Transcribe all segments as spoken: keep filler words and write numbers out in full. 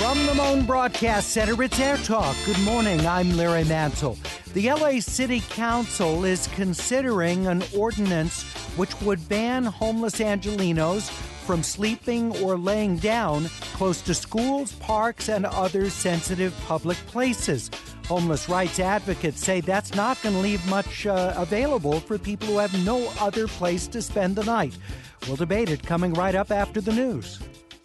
From the Moan Broadcast Center, it's Air Talk. Good morning, I'm Larry Mantle. The L A City Council is considering an ordinance which would ban homeless Angelenos from sleeping or laying down close to schools, parks, and other sensitive public places. Homeless rights advocates say that's not going to leave much uh, available for people who have no other place to spend the night. We'll debate it coming right up after the news.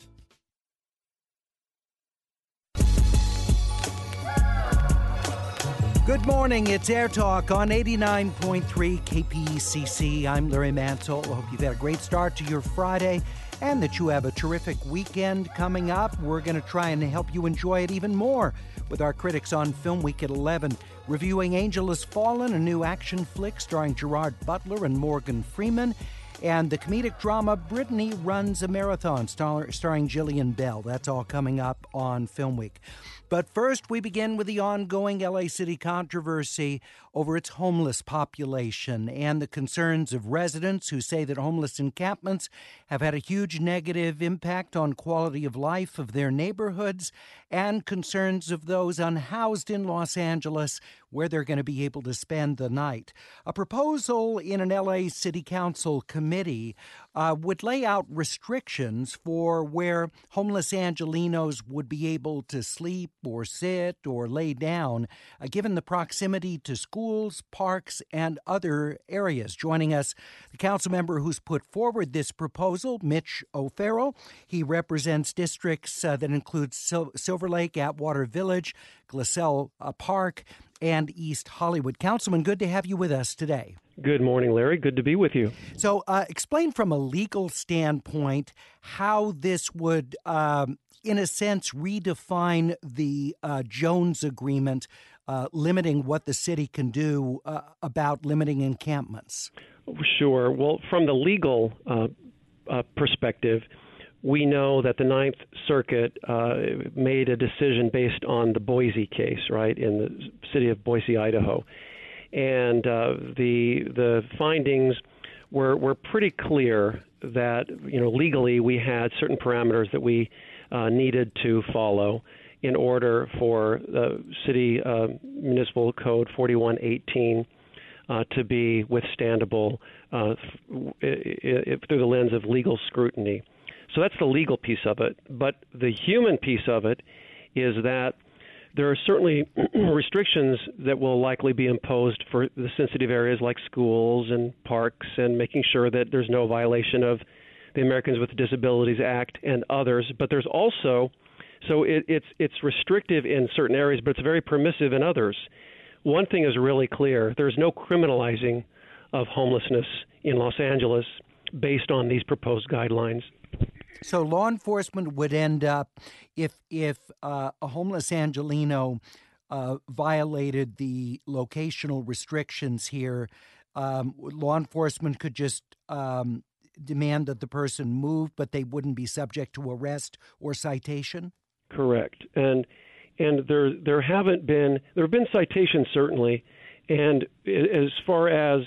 Good morning, it's Air Talk on eighty-nine point three K P E C C. I'm Larry Mantle. I hope you've had a great start to your Friday and that you have a terrific weekend coming up. We're going to try and help you enjoy it even more with our critics on Film Week at eleven, reviewing Angel Has Fallen, a new action flick starring Gerard Butler and Morgan Freeman, and the comedic drama Brittany Runs a Marathon star- starring Gillian Bell. That's all coming up on Film Week. But first, we begin with the ongoing L A City controversy over its homeless population and the concerns of residents who say that homeless encampments have had a huge negative impact on quality of life of their neighborhoods, and concerns of those unhoused in Los Angeles where they're going to be able to spend the night. A proposal in an L A City Council committee uh, would lay out restrictions for where homeless Angelenos would be able to sleep or sit or lay down, uh, given the proximity to schools, parks, and other areas. Joining us, the council member who's put forward this proposal, Mitch O'Farrell. He represents districts uh, that include Sil- Silver Lake, Atwater Village, Glassell uh, Park, and East Hollywood. Councilman, good to have you with us today. Good morning, Larry. Good to be with you. So uh, explain from a legal standpoint how this would, um, in a sense, redefine the uh, Jones Agreement, uh, limiting what the city can do uh, about limiting encampments. Sure. Well, from the legal uh, uh, perspective, we know that the Ninth Circuit uh, made a decision based on the Boise case, right, in the city of Boise, Idaho. And uh, the the findings were were pretty clear that, you know, legally we had certain parameters that we uh, needed to follow in order for the city uh, municipal code forty-one eighteen uh, to be withstandable uh, through the lens of legal scrutiny. So that's the legal piece of it. But the human piece of it is that there are certainly restrictions that will likely be imposed for the sensitive areas like schools and parks, and making sure that there's no violation of the Americans with Disabilities Act and others. But there's also, so it, it's it's restrictive in certain areas, but it's very permissive in others. One thing is really clear. There's no criminalizing of homelessness in Los Angeles based on these proposed guidelines. So law enforcement would end up, if if uh, a homeless Angeleno uh, violated the locational restrictions here, um, law enforcement could just um, demand that the person move, but they wouldn't be subject to arrest or citation? Correct. And and there there haven't been, there have been citations certainly, and as far as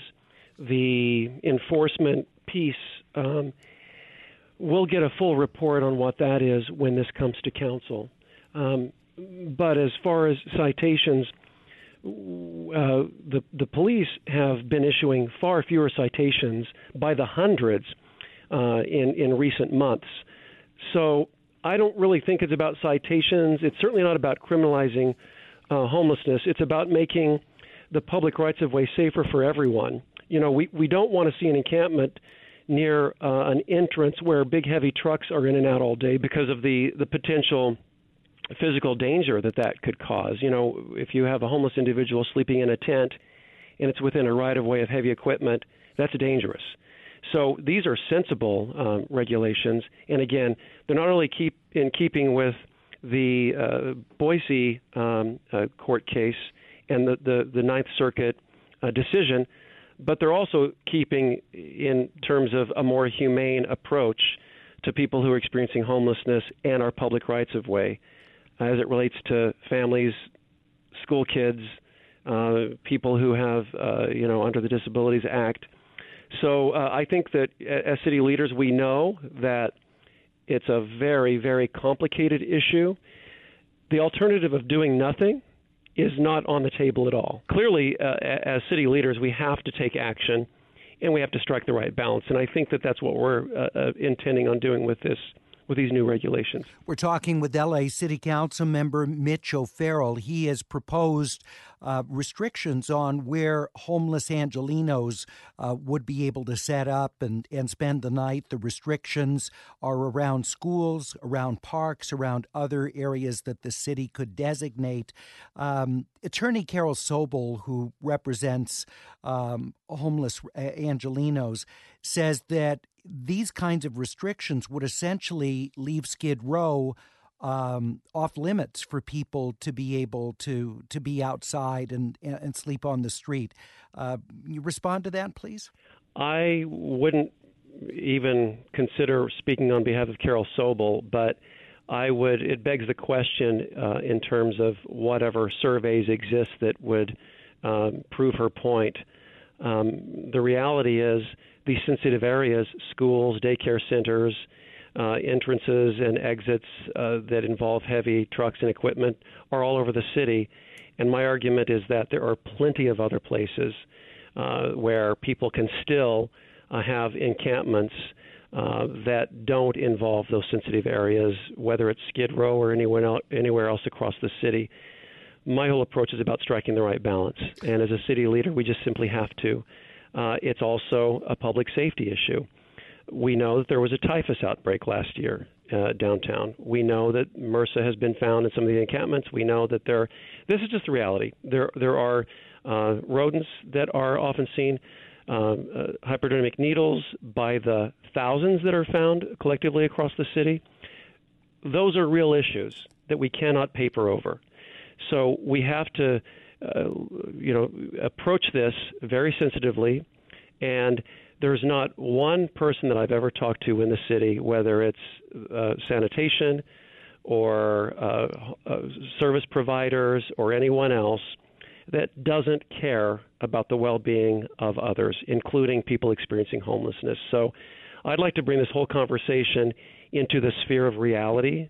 the enforcement piece, um, we'll get a full report on what that is when this comes to council. Um, but as far as citations, uh, the the police have been issuing far fewer citations by the hundreds uh, in in recent months. So I don't really think it's about citations. It's certainly not about criminalizing uh, homelessness. It's about making the public rights of way safer for everyone. You know, we, we don't want to see an encampment near uh, an entrance where big, heavy trucks are in and out all day because of the, the potential physical danger that that could cause. You know, if you have a homeless individual sleeping in a tent and it's within a right-of-way of heavy equipment, that's dangerous. So these are sensible um, regulations. And again, they're not only keep in keeping with the uh, Boise um, uh, court case and the, the, the Ninth Circuit uh, decision, but they're also keeping in terms of a more humane approach to people who are experiencing homelessness and our public rights of way as it relates to families, school kids, uh, people who have, uh, you know, under the Disabilities Act. So uh, I think that as city leaders, we know that it's a very, very complicated issue. the alternative of doing nothing is not on the table at all. Clearly, uh, as city leaders, we have to take action, and we have to strike the right balance. And I think that that's what we're uh, uh, intending on doing with this, with these new regulations. We're talking with L A City Council member Mitch O'Farrell. He has proposed uh, restrictions on where homeless Angelenos uh, would be able to set up and, and spend the night. The restrictions are around schools, around parks, around other areas that the city could designate. Um, Attorney Carol Sobel, who represents um, homeless Angelenos, says that these kinds of restrictions would essentially leave Skid Row um, off limits for people to be able to to be outside and, and sleep on the street. Uh, you respond to that, please? I wouldn't even consider speaking on behalf of Carol Sobel, but I would. It begs the question uh, in terms of whatever surveys exist that would um, prove her point. Um, the reality is these sensitive areas, schools, daycare centers, uh, entrances and exits uh, that involve heavy trucks and equipment are all over the city. And my argument is that there are plenty of other places uh, where people can still uh, have encampments uh, that don't involve those sensitive areas, whether it's Skid Row or anywhere else, anywhere else across the city. My whole approach is about striking the right balance. And as a city leader, we just simply have to. Uh, it's also a public safety issue. We know that there was a typhus outbreak last year uh, downtown. We know that MRSA has been found in some of the encampments. We know that there, this is just the reality. There, there are uh, rodents that are often seen, um, uh, hypodermic needles by the thousands that are found collectively across the city. Those are real issues that we cannot paper over. So we have to, uh, you know, approach this very sensitively. And there's not one person that I've ever talked to in the city, whether it's uh, sanitation or uh, uh, service providers or anyone else, that doesn't care about the well-being of others, including people experiencing homelessness. So I'd like to bring this whole conversation into the sphere of reality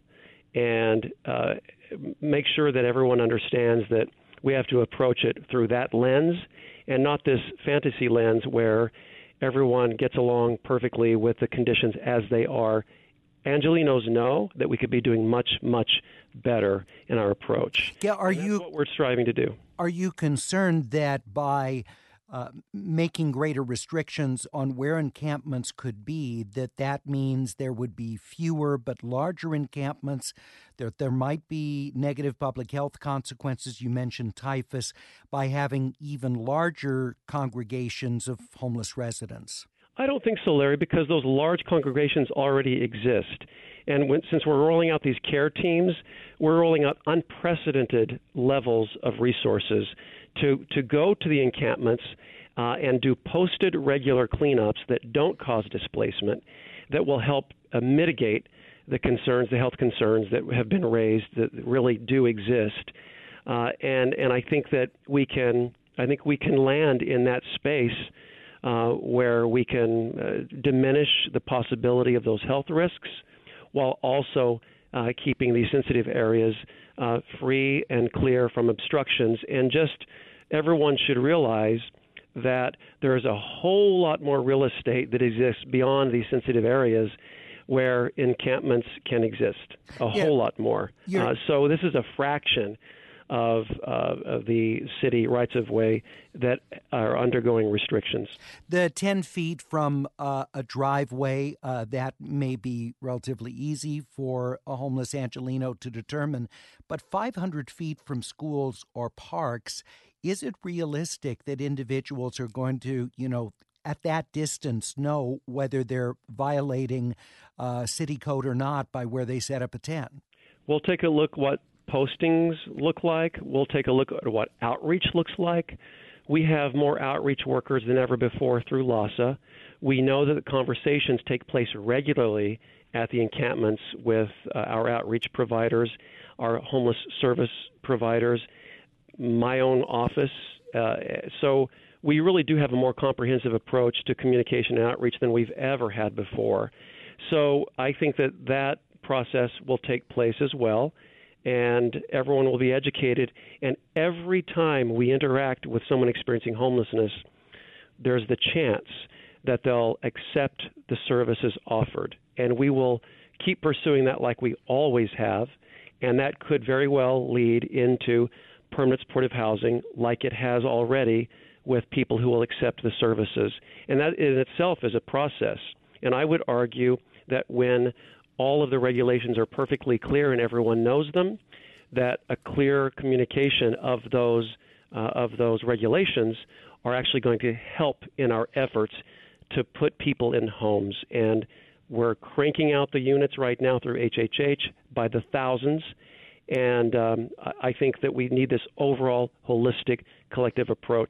and uh, make sure that everyone understands that we have to approach it through that lens and not this fantasy lens where everyone gets along perfectly with the conditions as they are. Angelenos know that we could be doing much, much better in our approach. Yeah, are and that's you what we're striving to do? Are you concerned that by uh, making greater restrictions on where encampments could be, that that means there would be fewer but larger encampments, that there might be negative public health consequences? You mentioned typhus, by having even larger congregations of homeless residents. I don't think so, Larry, because those large congregations already exist. And when, since we're rolling out these care teams, we're rolling out unprecedented levels of resources to, to go to the encampments uh, and do posted regular cleanups that don't cause displacement, that will help uh, mitigate the concerns, the health concerns that have been raised that really do exist. Uh, and, and I think that we can, I think we can land in that space Uh, where we can uh, diminish the possibility of those health risks while also uh, keeping these sensitive areas uh, free and clear from obstructions. And just everyone should realize that there is a whole lot more real estate that exists beyond these sensitive areas where encampments can exist, a yeah. whole lot more. Uh, so this is a fraction of, uh, of the city rights-of-way that are undergoing restrictions. The ten feet from uh, a driveway, uh, that may be relatively easy for a homeless Angeleno to determine, but five hundred feet from schools or parks, is it realistic that individuals are going to, you know, at that distance know whether they're violating uh, city code or not by where they set up a tent? We'll take a look what postings look like. We'll take a look at what outreach looks like. We have more outreach workers than ever before through LAHSA. We know that the conversations take place regularly at the encampments with uh, our outreach providers, our homeless service providers, my own office. Uh, so we really do have a more comprehensive approach to communication and outreach than we've ever had before. So I think that that process will take place as well. and everyone will be educated. And every time we interact with someone experiencing homelessness, there's the chance that they'll accept the services offered. And we will keep pursuing that like we always have, and that could very well lead into permanent supportive housing like it has already with people who will accept the services. And that in itself is a process. And I would argue that when all of the regulations are perfectly clear and everyone knows them, that a clear communication of those uh, of those regulations are actually going to help in our efforts to put people in homes. And we're cranking out the units right now through H H H by the thousands. And um, I think that we need this overall holistic collective approach.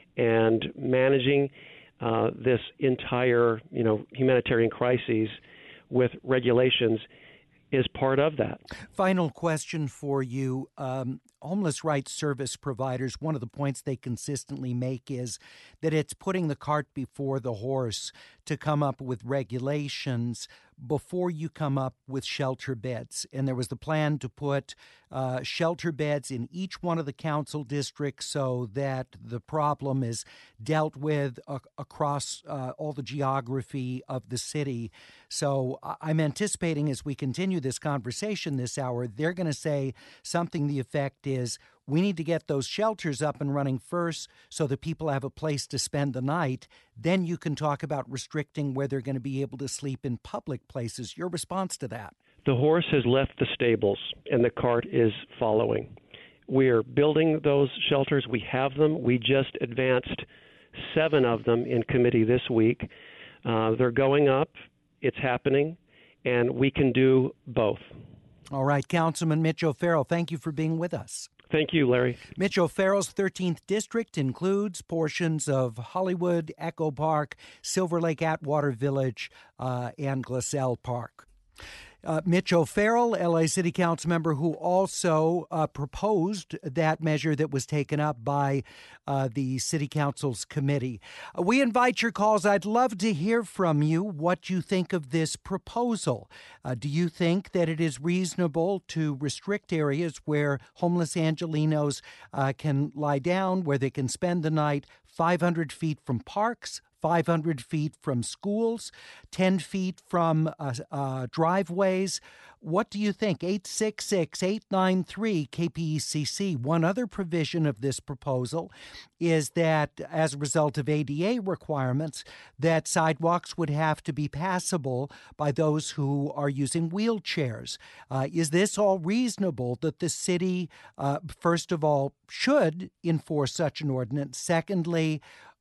And managing uh, this entire, you know, humanitarian crises with regulations is part of that. Final question for you. Um, homeless rights service providers, one of the points they consistently make is that it's putting the cart before the horse to come up with regulations before you come up with shelter beds. And there was the plan to put uh, shelter beds in each one of the council districts so that the problem is dealt with uh, across uh, all the geography of the city. So I'm anticipating as we continue this conversation this hour, they're going to say something the effect is, we need to get those shelters up and running first so that people have a place to spend the night. Then you can talk about restricting where they're going to be able to sleep in public places. Your response to that? The horse has left the stables and the cart is following. We're building those shelters. We have them. We just advanced seven of them in committee this week. Uh, they're going up. It's happening. And we can do both. All right, Councilman Mitch O'Farrell, thank you for being with us. Thank you, Larry. Mitch O'Farrell's thirteenth District includes portions of Hollywood, Echo Park, Silver Lake Atwater Village, uh, and Glassell Park. Uh, Mitch O'Farrell, L A City Council member, who also uh, proposed that measure that was taken up by uh, the City Council's committee. Uh, we invite your calls. I'd love to hear from you what you think of this proposal. Uh, do you think that it is reasonable to restrict areas where homeless Angelenos uh, can lie down, where they can spend the night five hundred feet from parks, five hundred feet from schools, ten feet from uh, uh, driveways? What do you think? eight six six, eight nine three, K P E C C. One other provision of this proposal is that as a result of A D A requirements, that sidewalks would have to be passable by those who are using wheelchairs. Uh, is this all reasonable that the city, uh, first of all, should enforce such an ordinance? Secondly,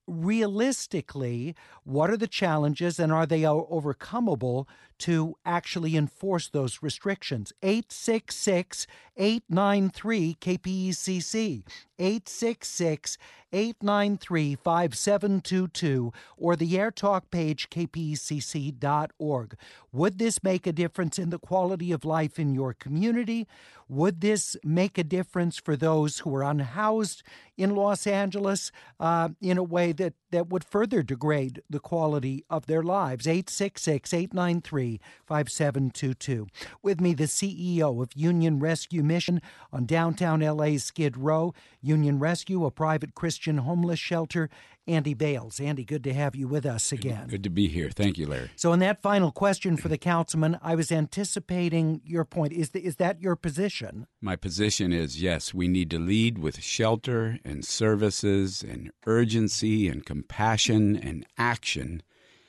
realistically, what are the challenges and are they overcomable to actually enforce those restrictions? eight six six, eight nine three, K P E C C, eight six six, eight nine three, five seven two two, or the AirTalk page, k p e c c dot org. Would this make a difference in the quality of life in your community? Would this make a difference for those who are unhoused in Los Angeles uh, in a way that, that would further degrade the quality of their lives? eight six six, eight nine three, five seven two two. With me, the C E O of Union Rescue Mission on downtown L A's Skid Row. Union Rescue, a private Christian homeless shelter. Andy Bales. Andy, good to have you with us again. Good to be here. Thank you, Larry. So in that final question for the councilman, I was anticipating your point. Is, the, is that your position? My position is, yes, we need to lead with shelter and services and urgency and compassion and action,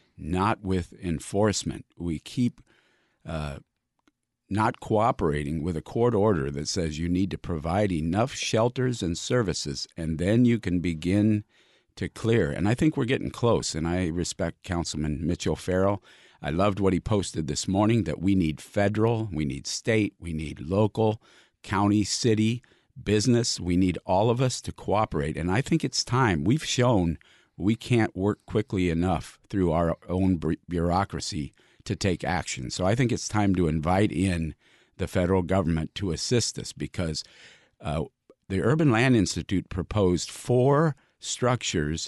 not with enforcement. We keep uh, not cooperating with a court order that says you need to provide enough shelters and services, and then you can begin to clear. And I think we're getting close, and I respect Councilman Mitch O'Farrell. I loved what he posted this morning, that we need federal, we need state, we need local, county, city, business. We need all of us to cooperate. And I think it's time. We've shown we can't work quickly enough through our own bureaucracy to take action. So I think it's time to invite in the federal government to assist us, because uh, the Urban Land Institute proposed four structures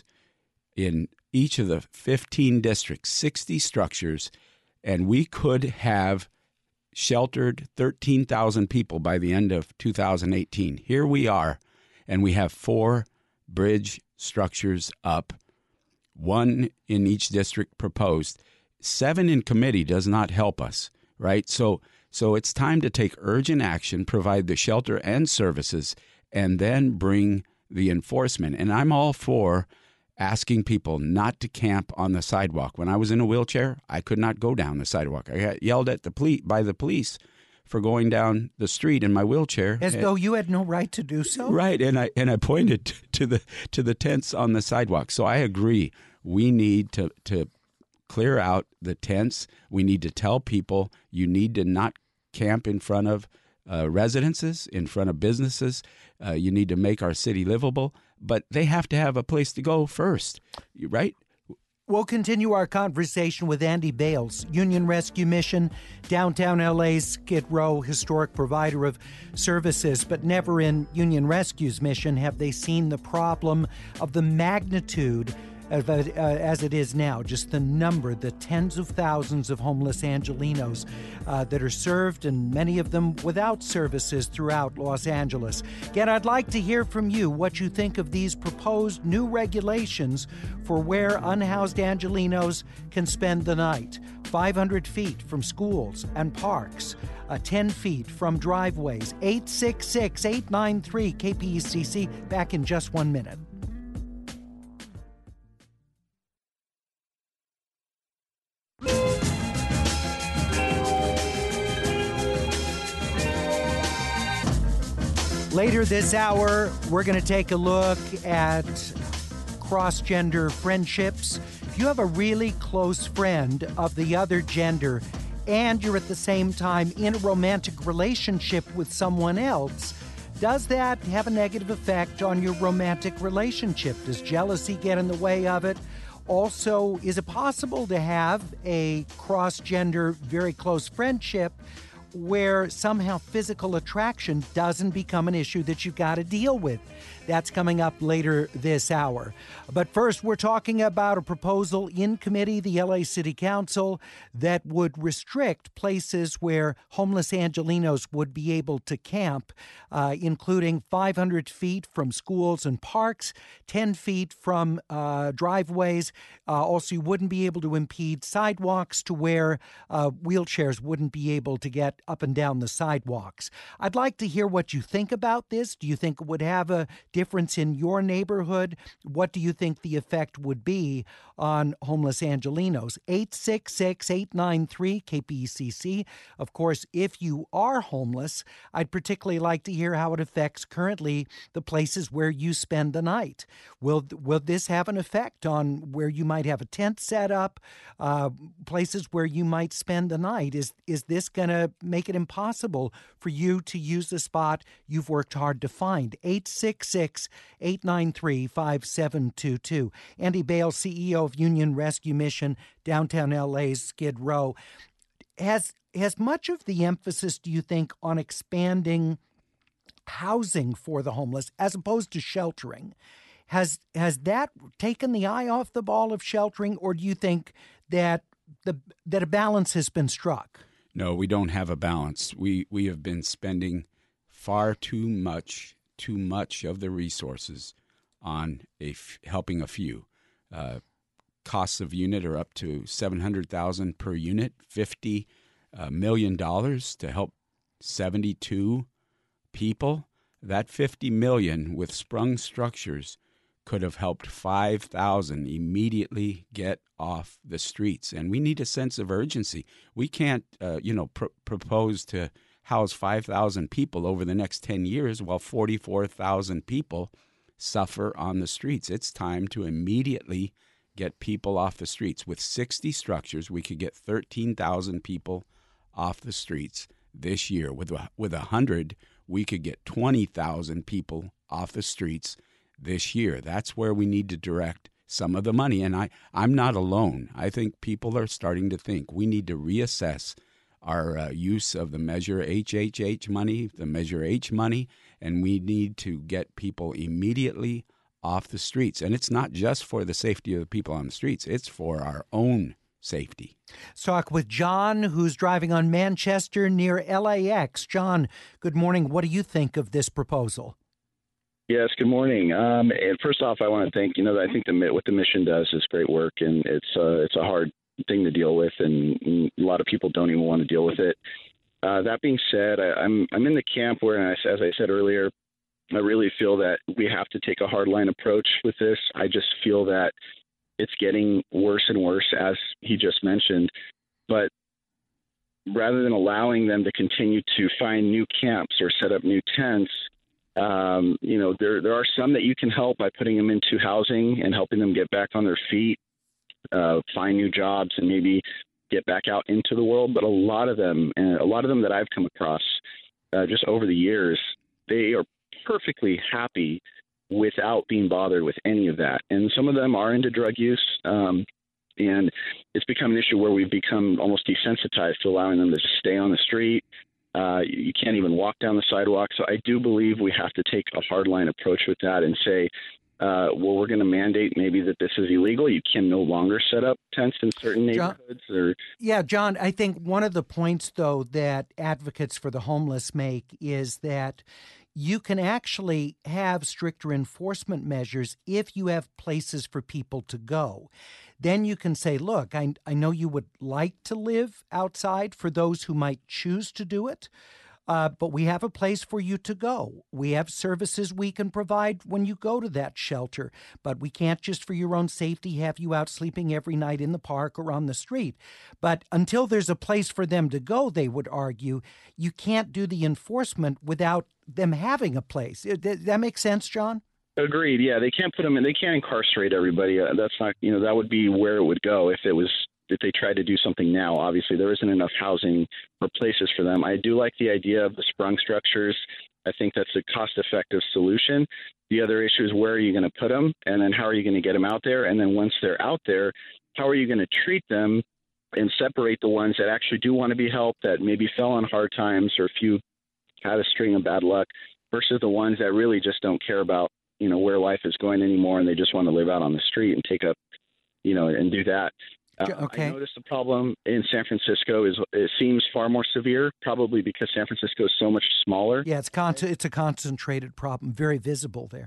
in each of the fifteen districts, sixty structures, and we could have sheltered thirteen thousand people by the end of two thousand eighteen. Here we are, and we have four bridge structures up, one in each district proposed. Seven in committee does not help us, right? So, so it's time to take urgent action, provide the shelter and services, and then bring the enforcement. And I'm all for asking people not to camp on the sidewalk. When I was in a wheelchair, I could not go down the sidewalk. I got yelled at the police by the police for going down the street in my wheelchair, as and, though you had no right to do so. Right, and I and I pointed to the to the tents on the sidewalk. So I agree. We need to to clear out the tents. We need to tell people you need to not camp in front of uh, residences, in front of businesses. Uh, you need to make our city livable, but they have to have a place to go first, right? We'll continue our conversation with Andy Bales, Union Rescue Mission, downtown L A's Skid Row historic provider of services, but never in Union Rescue's mission have they seen the problem of the magnitude of, uh, as it is now, just the number, the tens of thousands of homeless Angelenos uh, that are served, and many of them without services throughout Los Angeles. Again, I'd like to hear from you what you think of these proposed new regulations for where unhoused Angelenos can spend the night. five hundred feet from schools and parks, uh, ten feet from driveways. eight six six, eight nine three, K P E C C. Back in just one minute. Later this hour, we're going to take a look at cross-gender friendships. If you have a really close friend of the other gender and you're at the same time in a romantic relationship with someone else, does that have a negative effect on your romantic relationship? Does jealousy get in the way of it? Also, is it possible to have a cross-gender, very close friendship where somehow physical attraction doesn't become an issue that you've got to deal with? That's coming up later this hour. But first, we're talking about a proposal in committee, the L A City Council, that would restrict places where homeless Angelenos would be able to camp, uh, including five hundred feet from schools and parks, ten feet from uh, driveways. Uh, also, you wouldn't be able to impede sidewalks to where uh, wheelchairs wouldn't be able to get up and down the sidewalks. I'd like to hear what you think about this. Do you think it would have a difference in your neighborhood? What do you think the effect would be on homeless Angelenos? eight six six, eight nine three, K P E C C. Of course, if you are homeless, I'd particularly like to hear how it affects currently the places where you spend the night. Will will this have an effect on where you might have a tent set up, uh, places where you might spend the night? Is, is this going to make it impossible for you to use the spot you've worked hard to find? eight six six, eight nine three, five seven two two. Andy Bales, C E O of Union Rescue Mission, downtown L A's Skid Row. Has, has much of the emphasis, do you think, on expanding housing for the homeless as opposed to sheltering, has has that taken the eye off the ball of sheltering, or do you think that the that a balance has been struck? No, we don't have a balance. We we have been spending far too much, too much of the resources on a f- helping a few. Uh, costs of unit are up to seven hundred thousand dollars per unit, fifty uh, million dollars to help seventy-two people. That fifty million dollars with sprung structures could have helped five thousand immediately get off the streets. And we need a sense of urgency. We can't, uh, you know, pr- propose to house five thousand people over the next ten years while forty-four thousand people suffer on the streets. It's time to immediately get people off the streets. With sixty structures, we could get thirteen thousand people off the streets this year. With, with one hundred, we could get twenty thousand people off the streets this year. That's where we need to direct some of the money. And I, I'm not alone. I think people are starting to think we need to reassess our uh, use of the Measure H H H money, the Measure H money, and we need to get people immediately off the streets. And it's not just for the safety of the people on the streets. It's for our own safety. Let's talk with John, who's driving on Manchester near L A X. John, good morning. What do you think of this proposal? Yes, good morning. Um, and first off, I want to thank, you know, I think the, what the mission does is great work, and it's uh, it's a hard thing to deal with, and a lot of people don't even want to deal with it. Uh, that being said, I, I'm I'm in the camp where, as I said earlier, I really feel that we have to take a hardline approach with this. I just feel that it's getting worse and worse, as he just mentioned. But rather than allowing them to continue to find new camps or set up new tents, Um, you know, there there are some that you can help by putting them into housing and helping them get back on their feet, uh, find new jobs, and maybe get back out into the world. But a lot of them, and a lot of them that I've come across uh, just over the years, they are perfectly happy without being bothered with any of that. And some of them are into drug use, um, and it's become an issue where we've become almost desensitized to allowing them to just stay on the street. Uh, you can't even walk down the sidewalk. So I do believe we have to take a hardline approach with that and say, uh, well, we're going to mandate maybe that this is illegal. You can no longer set up tents in certain neighborhoods. John, or yeah, John, I think one of the points, though, that advocates for the homeless make is that you can actually have stricter enforcement measures if you have places for people to go. Then you can say, look, I, I know you would like to live outside for those who might choose to do it, uh, but we have a place for you to go. We have services we can provide when you go to that shelter, but we can't just for your own safety have you out sleeping every night in the park or on the street. But until there's a place for them to go, they would argue, you can't do the enforcement without them having a place. Does that make sense, John? Agreed. Yeah, they can't put them in. They can't incarcerate everybody. Uh, that's not, you know, that would be where it would go if it was, if they tried to do something now. Obviously, there isn't enough housing or places for them. I do like the idea of the sprung structures. I think that's a cost-effective solution. The other issue is where are you going to put them, and then how are you going to get them out there? And then once they're out there, how are you going to treat them and separate the ones that actually do want to be helped, that maybe fell on hard times or if you had a string of bad luck, versus the ones that really just don't care about, you know, where life is going anymore, and they just want to live out on the street and take up, you know, and do that. Uh, okay. I noticed the problem in San Francisco is it seems far more severe, probably because San Francisco is so much smaller. Yeah, it's con- it's a concentrated problem, very visible there.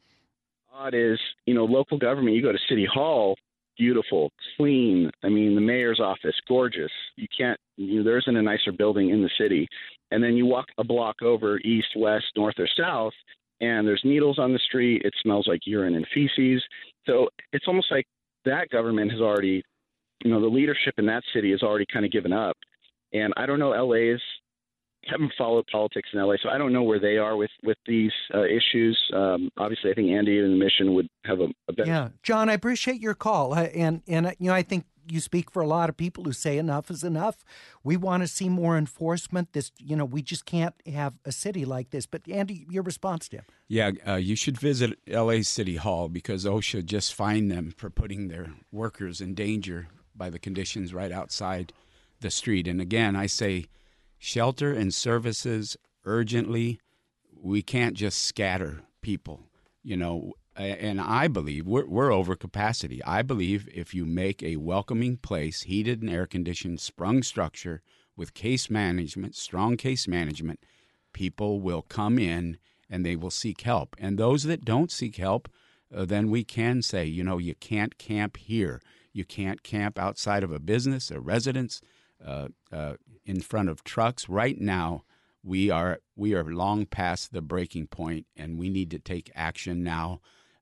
Odd is, you know, local government, you go to City Hall, beautiful, clean. I mean, the mayor's office, gorgeous. You can't, you know, there isn't a nicer building in the city. And then you walk a block over, east, west, north, or south, and there's needles on the street. It smells like urine and feces. So it's almost like that government has already, you know, the leadership in that city has already kind of given up. And I don't know, L A's, haven't followed politics in L A, so I don't know where they are with, with these uh, issues. Um, obviously, I think Andy and the mission would have a, a better... Yeah, John, I appreciate your call. Uh, and, and uh, you know, I think you speak for a lot of people who say enough is enough. We want to see more enforcement. This, you know, we just can't have a city like this. But, Andy, your response to him? Yeah, uh, you should visit L A City Hall because OSHA just fined them for putting their workers in danger by the conditions right outside the street. And again, I say shelter and services urgently. We can't just scatter people, you know. And I believe we're, we're over capacity. I believe if you make a welcoming place, heated and air-conditioned, sprung structure with case management, strong case management, people will come in and they will seek help. And those that don't seek help, uh, then we can say, you know, you can't camp here. You can't camp outside of a business, a residence, uh, uh, in front of trucks. Right now, we are we are long past the breaking point, and we need to take action now.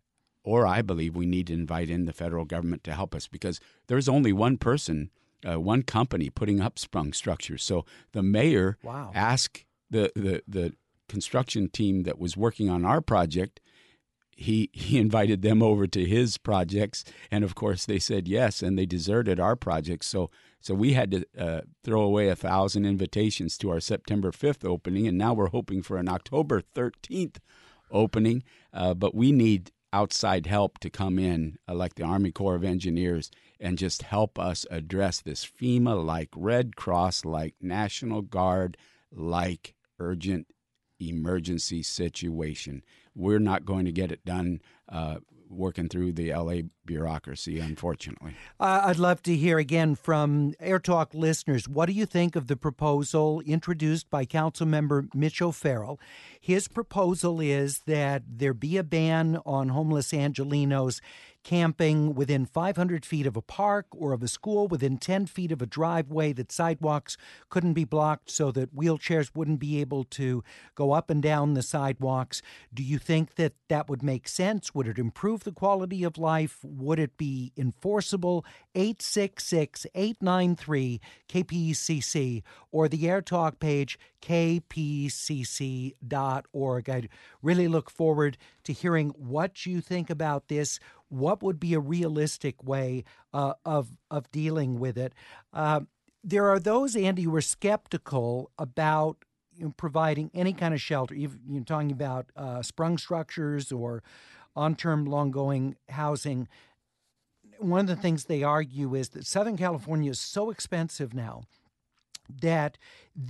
Or I believe we need to invite in the federal government to help us because there's only one person, uh, one company putting up sprung structures. So the mayor wow. asked the, the, the construction team that was working on our project, he he invited them over to his projects. And, of course, they said yes, and they deserted our projects. So so we had to uh, throw away a thousand invitations to our September fifth opening, and now we're hoping for an October thirteenth opening. Uh, but we need outside help to come in, uh, like the Army Corps of Engineers, and just help us address this FEMA-like, Red Cross-like, National Guard-like urgent emergency situation. We're not going to get it done uh, working through the L A bureaucracy, unfortunately. Uh, I'd love to hear again from Air Talk listeners. What do you think of the proposal introduced by Councilmember Mitch O'Farrell? His proposal is that there be a ban on homeless Angelenos camping within five hundred feet of a park or of a school, within ten feet of a driveway, that sidewalks couldn't be blocked so that wheelchairs wouldn't be able to go up and down the sidewalks. Do you think that that would make sense? Would it improve the quality of life? Would it be enforceable? eight six six, eight nine three, K P E C C or the Air Talk page, k p c c dot org. I really look forward to hearing what you think about this. What would be a realistic way uh, of of dealing with it? Uh, there are those, Andy, who are skeptical about you know, providing any kind of shelter. You've, you're talking about uh, sprung structures or on-term, long-going housing. One of the things they argue is that Southern California is so expensive now that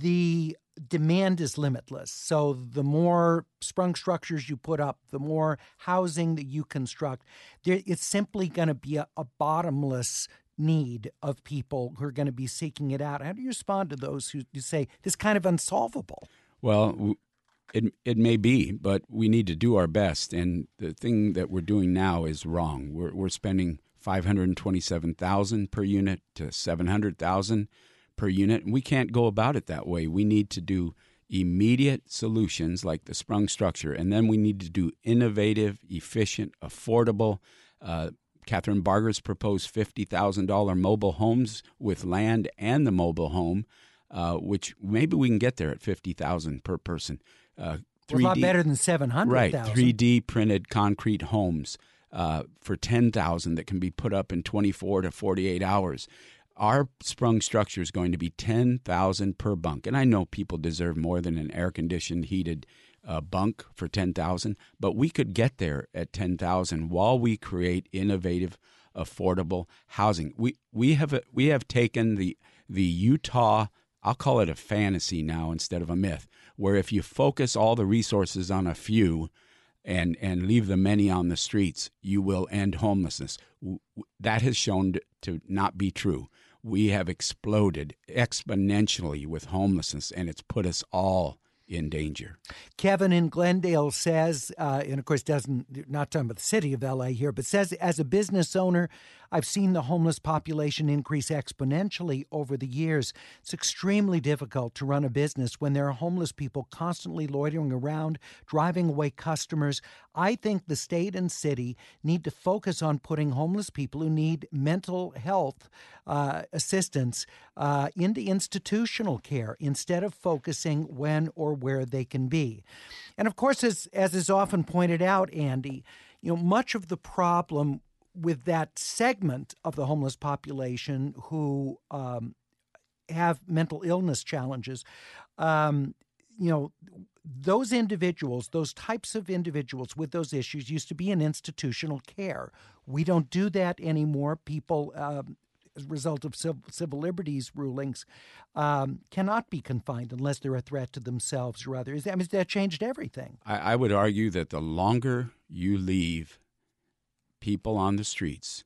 the demand is limitless. So the more sprung structures you put up, the more housing that you construct, there, it's simply going to be a, a bottomless need of people who are going to be seeking it out. How do you respond to those who, who say this is kind of unsolvable? Well, it it may be, but we need to do our best. And the thing that we're doing now is wrong. We're we're spending five hundred twenty-seven thousand dollars per unit to seven hundred thousand dollars per unit, and we can't go about it that way. We need to do immediate solutions like the sprung structure, and then we need to do innovative, efficient, affordable. Uh, Catherine Barger's proposed fifty thousand dollars mobile homes with land and the mobile home, uh, which maybe we can get there at fifty thousand dollars per person. Uh, well, a lot better than seven hundred thousand dollars. Right, three D printed concrete homes uh, for ten thousand dollars that can be put up in twenty-four to forty-eight hours. Our sprung structure is going to be ten thousand dollars per bunk. And I know people deserve more than an air-conditioned, heated uh, bunk for ten thousand dollars, but we could get there at ten thousand dollars while we create innovative, affordable housing. We we have we have taken the the Utah, I'll call it a fantasy now instead of a myth, where if you focus all the resources on a few and and leave the many on the streets, you will end homelessness. That has shown to not be true. We have exploded exponentially with homelessness, and it's put us all in danger. Kevin in Glendale says, uh, and of course doesn't, not talking about the city of L A here, but says, as a business owner, I've seen the homeless population increase exponentially over the years. It's extremely difficult to run a business when there are homeless people constantly loitering around, driving away customers. I think the state and city need to focus on putting homeless people who need mental health uh, assistance uh, into institutional care instead of focusing when or where they can be. And of course, as, as is often pointed out, Andy, you know, much of the problem with that segment of the homeless population who um, have mental illness challenges, um, you know, those individuals, those types of individuals with those issues used to be in institutional care. We don't do that anymore. People, um, as a result of civil, civil liberties rulings, um, cannot be confined unless they're a threat to themselves or others. I mean, that changed everything. I, I would argue that the longer you leave people on the streets,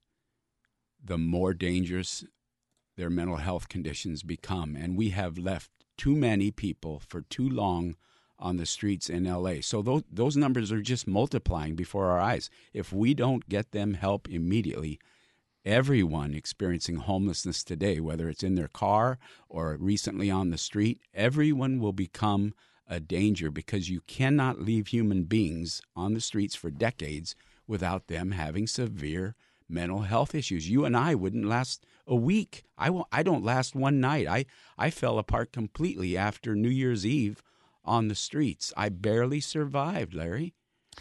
the more dangerous their mental health conditions become. And we have left too many people for too long on the streets in L A. So those, those numbers are just multiplying before our eyes. If we don't get them help immediately, everyone experiencing homelessness today, whether it's in their car or recently on the street, everyone will become a danger because you cannot leave human beings on the streets for decades without them having severe mental health issues. You and I wouldn't last a week. I, w- I don't last one night. I, I fell apart completely after New Year's Eve on the streets. I barely survived, Larry.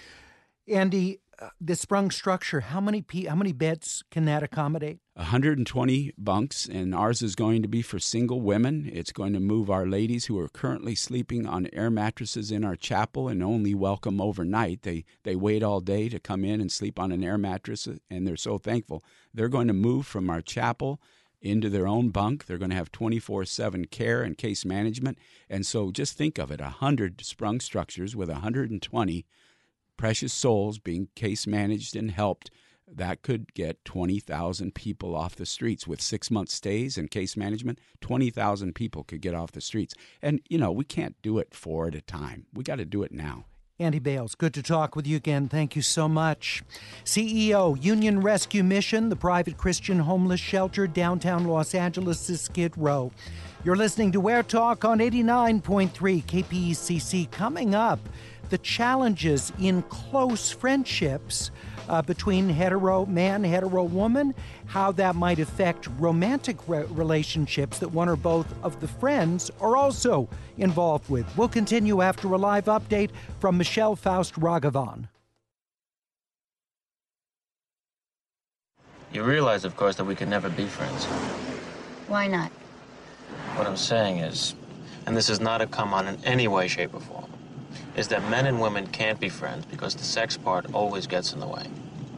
Andy, uh, the sprung structure, how many pe- how many beds can that accommodate? one hundred twenty bunks, and ours is going to be for single women. It's going to move our ladies who are currently sleeping on air mattresses in our chapel and only welcome overnight. They they wait all day to come in and sleep on an air mattress, and they're so thankful. They're going to move from our chapel into their own bunk. They're going to have twenty-four seven care and case management. And so just think of it, one hundred sprung structures with one hundred twenty precious souls being case managed and helped that could get twenty thousand people off the streets. With six-month stays and case management, twenty thousand people could get off the streets. And, you know, we can't do it four at a time. We got to do it now. Andy Bales, good to talk with you again. Thank you so much. C E O, Union Rescue Mission, the private Christian homeless shelter downtown Los Angeles' Skid Row. You're listening to Where Talk on eighty-nine point three K P E C C. Coming up, the challenges in close friendships uh, between hetero man, hetero woman, how that might affect romantic re- relationships that one or both of the friends are also involved with. We'll continue after a live update from Michelle Faust Raghavan. You realize, of course, that we could never be friends. Why not? What I'm saying is, and this is not a come on in any way, shape, or form, is that men and women can't be friends because the sex part always gets in the way.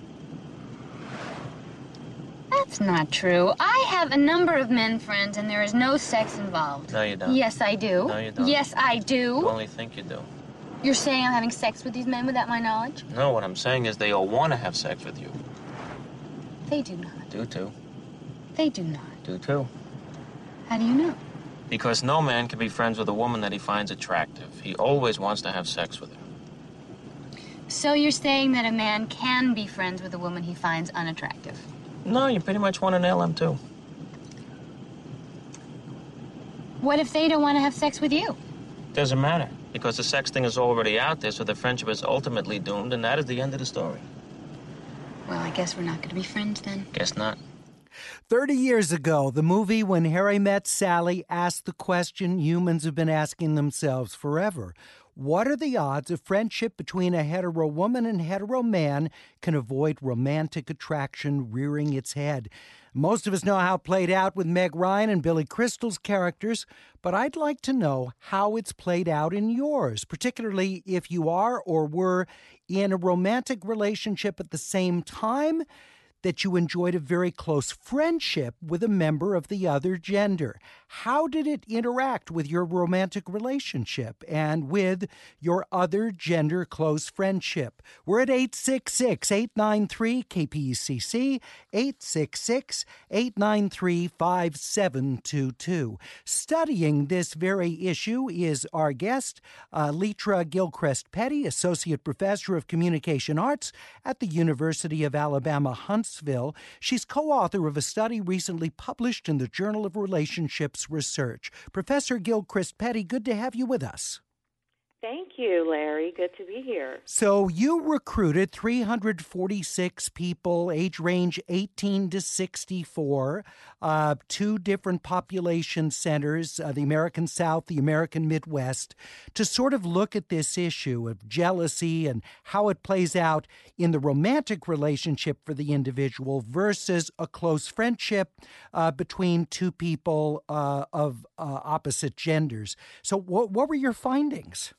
That's not true. I have a number of men friends and there is no sex involved. No, you don't. Yes, I do. No, you don't. Yes, I do. You only think you do. You're saying I'm having sex with these men without my knowledge? No, what I'm saying is they all want to have sex with you. They do not. Do too. They do not. Do too. How do you know? Because no man can be friends with a woman that he finds attractive. He always wants to have sex with her. So you're saying that a man can be friends with a woman he finds unattractive? No, you pretty much want to nail him too. What if they don't want to have sex with you? Doesn't matter, because the sex thing is already out there, so the friendship is ultimately doomed, and that is the end of the story. Well, I guess we're not going to be friends then. Guess not. Thirty years ago, the movie When Harry Met Sally asked the question humans have been asking themselves forever. What are the odds a friendship between a hetero woman and hetero man can avoid romantic attraction rearing its head? Most of us know how it played out with Meg Ryan and Billy Crystal's characters, but I'd like to know how it's played out in yours, particularly if you are or were in a romantic relationship at the same time that you enjoyed a very close friendship with a member of the other gender. How did it interact with your romantic relationship and with your other gender close friendship? We're at eight six six, eight nine three, K P E C C, eight six six, eight nine three, five seven two two. Studying this very issue is our guest, uh, Leitra Gilchrist-Petty, Associate Professor of Communication Arts at the University of Alabama, Huntsville. She's co-author of a study recently published in the Journal of Relationships Research. Professor Gilchrist-Petty, good to have you with us. Thank you, Larry. Good to be here. So you recruited three hundred forty-six people, age range eighteen to sixty-four, uh, two different population centers, uh, the American South, the American Midwest, to sort of look at this issue of jealousy and how it plays out in the romantic relationship for the individual versus a close friendship uh, between two people uh, of uh, opposite genders. So what, what were your findings?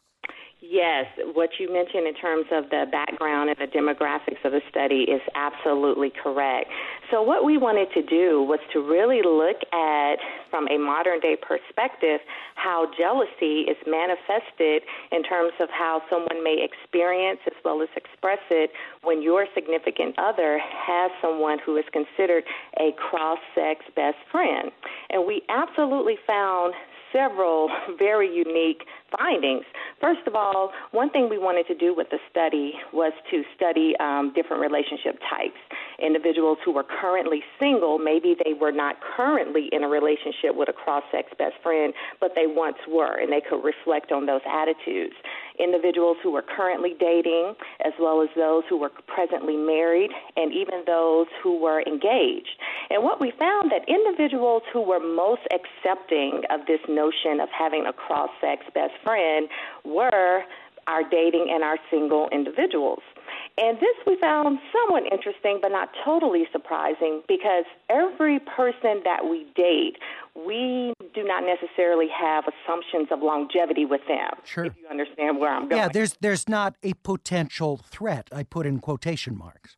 Yes, what you mentioned in terms of the background and the demographics of the study is absolutely correct. So what we wanted to do was to really look at, from a modern-day perspective, how jealousy is manifested in terms of how someone may experience as well as express it when your significant other has someone who is considered a cross-sex best friend. And we absolutely found several very unique findings. First of all, one thing we wanted to do with the study was to study um, different relationship types. Individuals who were currently single, maybe they were not currently in a relationship with a cross-sex best friend, but they once were, and they could reflect on those attitudes. Individuals who were currently dating, as well as those who were presently married, and even those who were engaged. And what we found that individuals who were most accepting of this notion of having a cross-sex best friend were our dating and our single individuals. And this we found somewhat interesting, but not totally surprising, because every person that we date, we do not necessarily have assumptions of longevity with them. Sure. If you understand where I'm going. Yeah, there's there's not a potential threat. I put in quotation marks.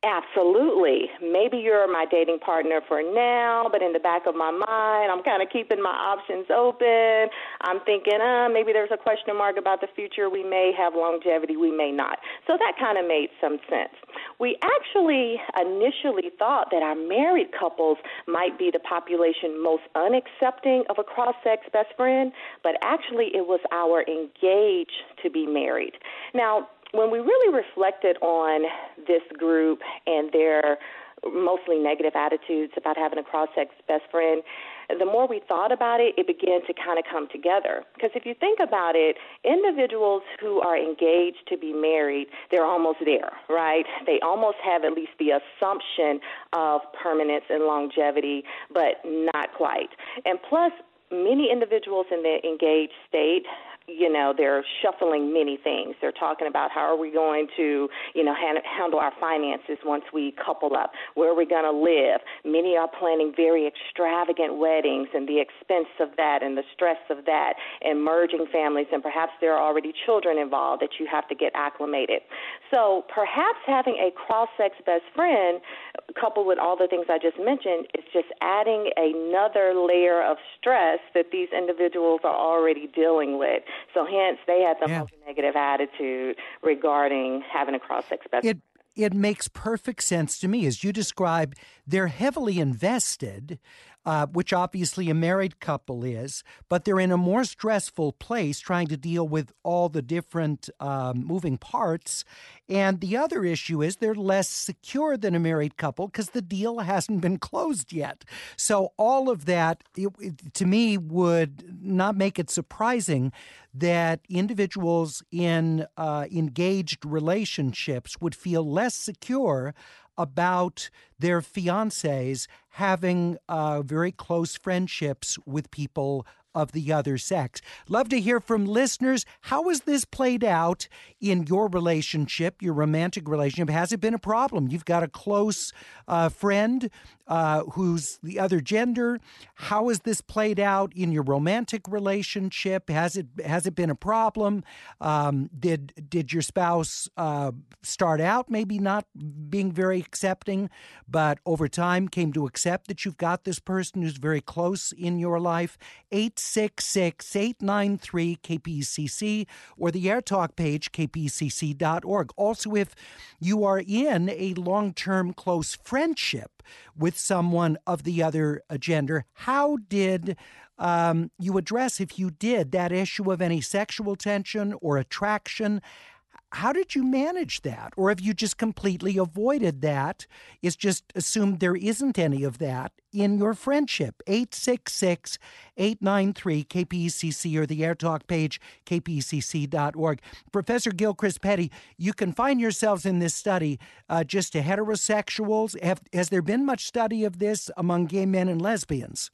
Absolutely. Maybe you're my dating partner for now, but in the back of my mind, I'm kind of keeping my options open. I'm thinking, uh, maybe there's a question mark about the future. We may have longevity, we may not. So that kind of made some sense. We actually initially thought that our married couples might be the population most unaccepting of a cross-sex best friend, but actually it was our engaged to be married. Now, when we really reflected on this group and their mostly negative attitudes about having a cross-sex best friend, the more we thought about it, it began to kind of come together. Because if you think about it, individuals who are engaged to be married, they're almost there, right? They almost have at least the assumption of permanence and longevity, but not quite. And plus, many individuals in the engaged state, you know, they're shuffling many things. They're talking about how are we going to, you know, hand, handle our finances once we couple up? Where are we going to live? Many are planning very extravagant weddings and the expense of that and the stress of that and merging families, and perhaps there are already children involved that you have to get acclimated. So perhaps having a cross-sex best friend coupled with all the things I just mentioned is just adding another layer of stress that these individuals are already dealing with. So hence, they had the yeah. most negative attitude regarding having a cross-sex best friend. It makes perfect sense to me. As you describe, they're heavily invested, uh, which obviously a married couple is, but they're in a more stressful place trying to deal with all the different um, moving parts. And the other issue is they're less secure than a married couple because the deal hasn't been closed yet. So all of that, it, it, to me, would not make it surprising that individuals in uh, engaged relationships would feel less secure about their fiancés having uh, very close friendships with people of the other sex. Love to hear from listeners. How has this played out in your relationship, your romantic relationship? Has it been a problem? You've got a close uh, friend uh, who's the other gender. How has this played out in your romantic relationship? Has it has it been a problem? Um, did did your spouse uh, start out maybe not being very accepting, but over time came to accept that you've got this person who's very close in your life? eight six six, eight nine three, K P C C or the AirTalk page, K P C C dot org. Also, if you are in a long-term close friendship with someone of the other gender, how did um, you address, if you did, that issue of any sexual tension or attraction? How did you manage that? Or have you just completely avoided that? It's just assumed there isn't any of that in your friendship. eight six six, eight nine three, K P C C or the AirTalk page, K P C C dot org. Professor Gilchrist Petty, you confine yourselves in this study uh, just to heterosexuals. Have, has there been much study of this among gay men and lesbians?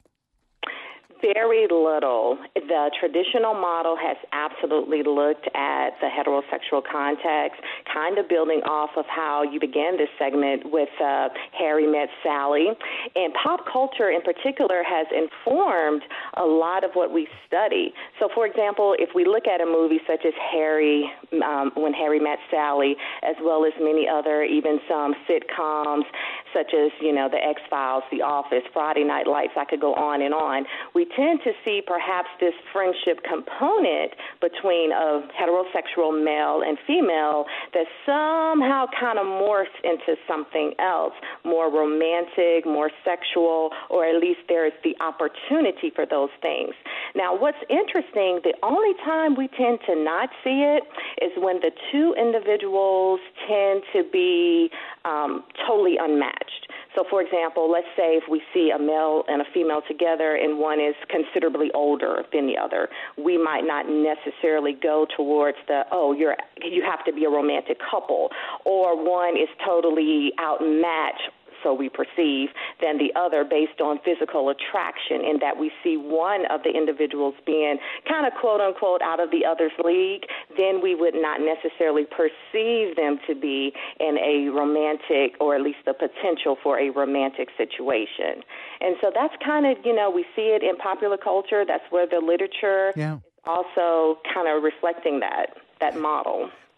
Very little. The traditional model has absolutely looked at the heterosexual context, kind of building off of how you began this segment with uh, Harry Met Sally. And pop culture in particular has informed a lot of what we study. So, for example, if we look at a movie such as Harry, um, When Harry Met Sally, as well as many other, even some sitcoms such as, you know, The X-Files, The Office, Friday Night Lights, I could go on and on, we tend to see perhaps this friendship component between a heterosexual male and female that somehow kind of morphs into something else, more romantic, more sexual, or at least there is the opportunity for those things. Now, what's interesting, the only time we tend to not see it is when the two individuals tend to be um, totally unmatched. So, for example, let's say if we see a male and a female together and one is considerably older than the other, we might not necessarily go towards the, oh, you're you have to be a romantic couple, or one is totally outmatched, so we perceive, than the other based on physical attraction, in that we see one of the individuals being kind of quote-unquote out of the other's league, then we would not necessarily perceive them to be in a romantic, or at least the potential for a romantic situation. And so that's kind of, you know, we see it in popular culture. That's where the literature yeah. is also kind of reflecting that, that model.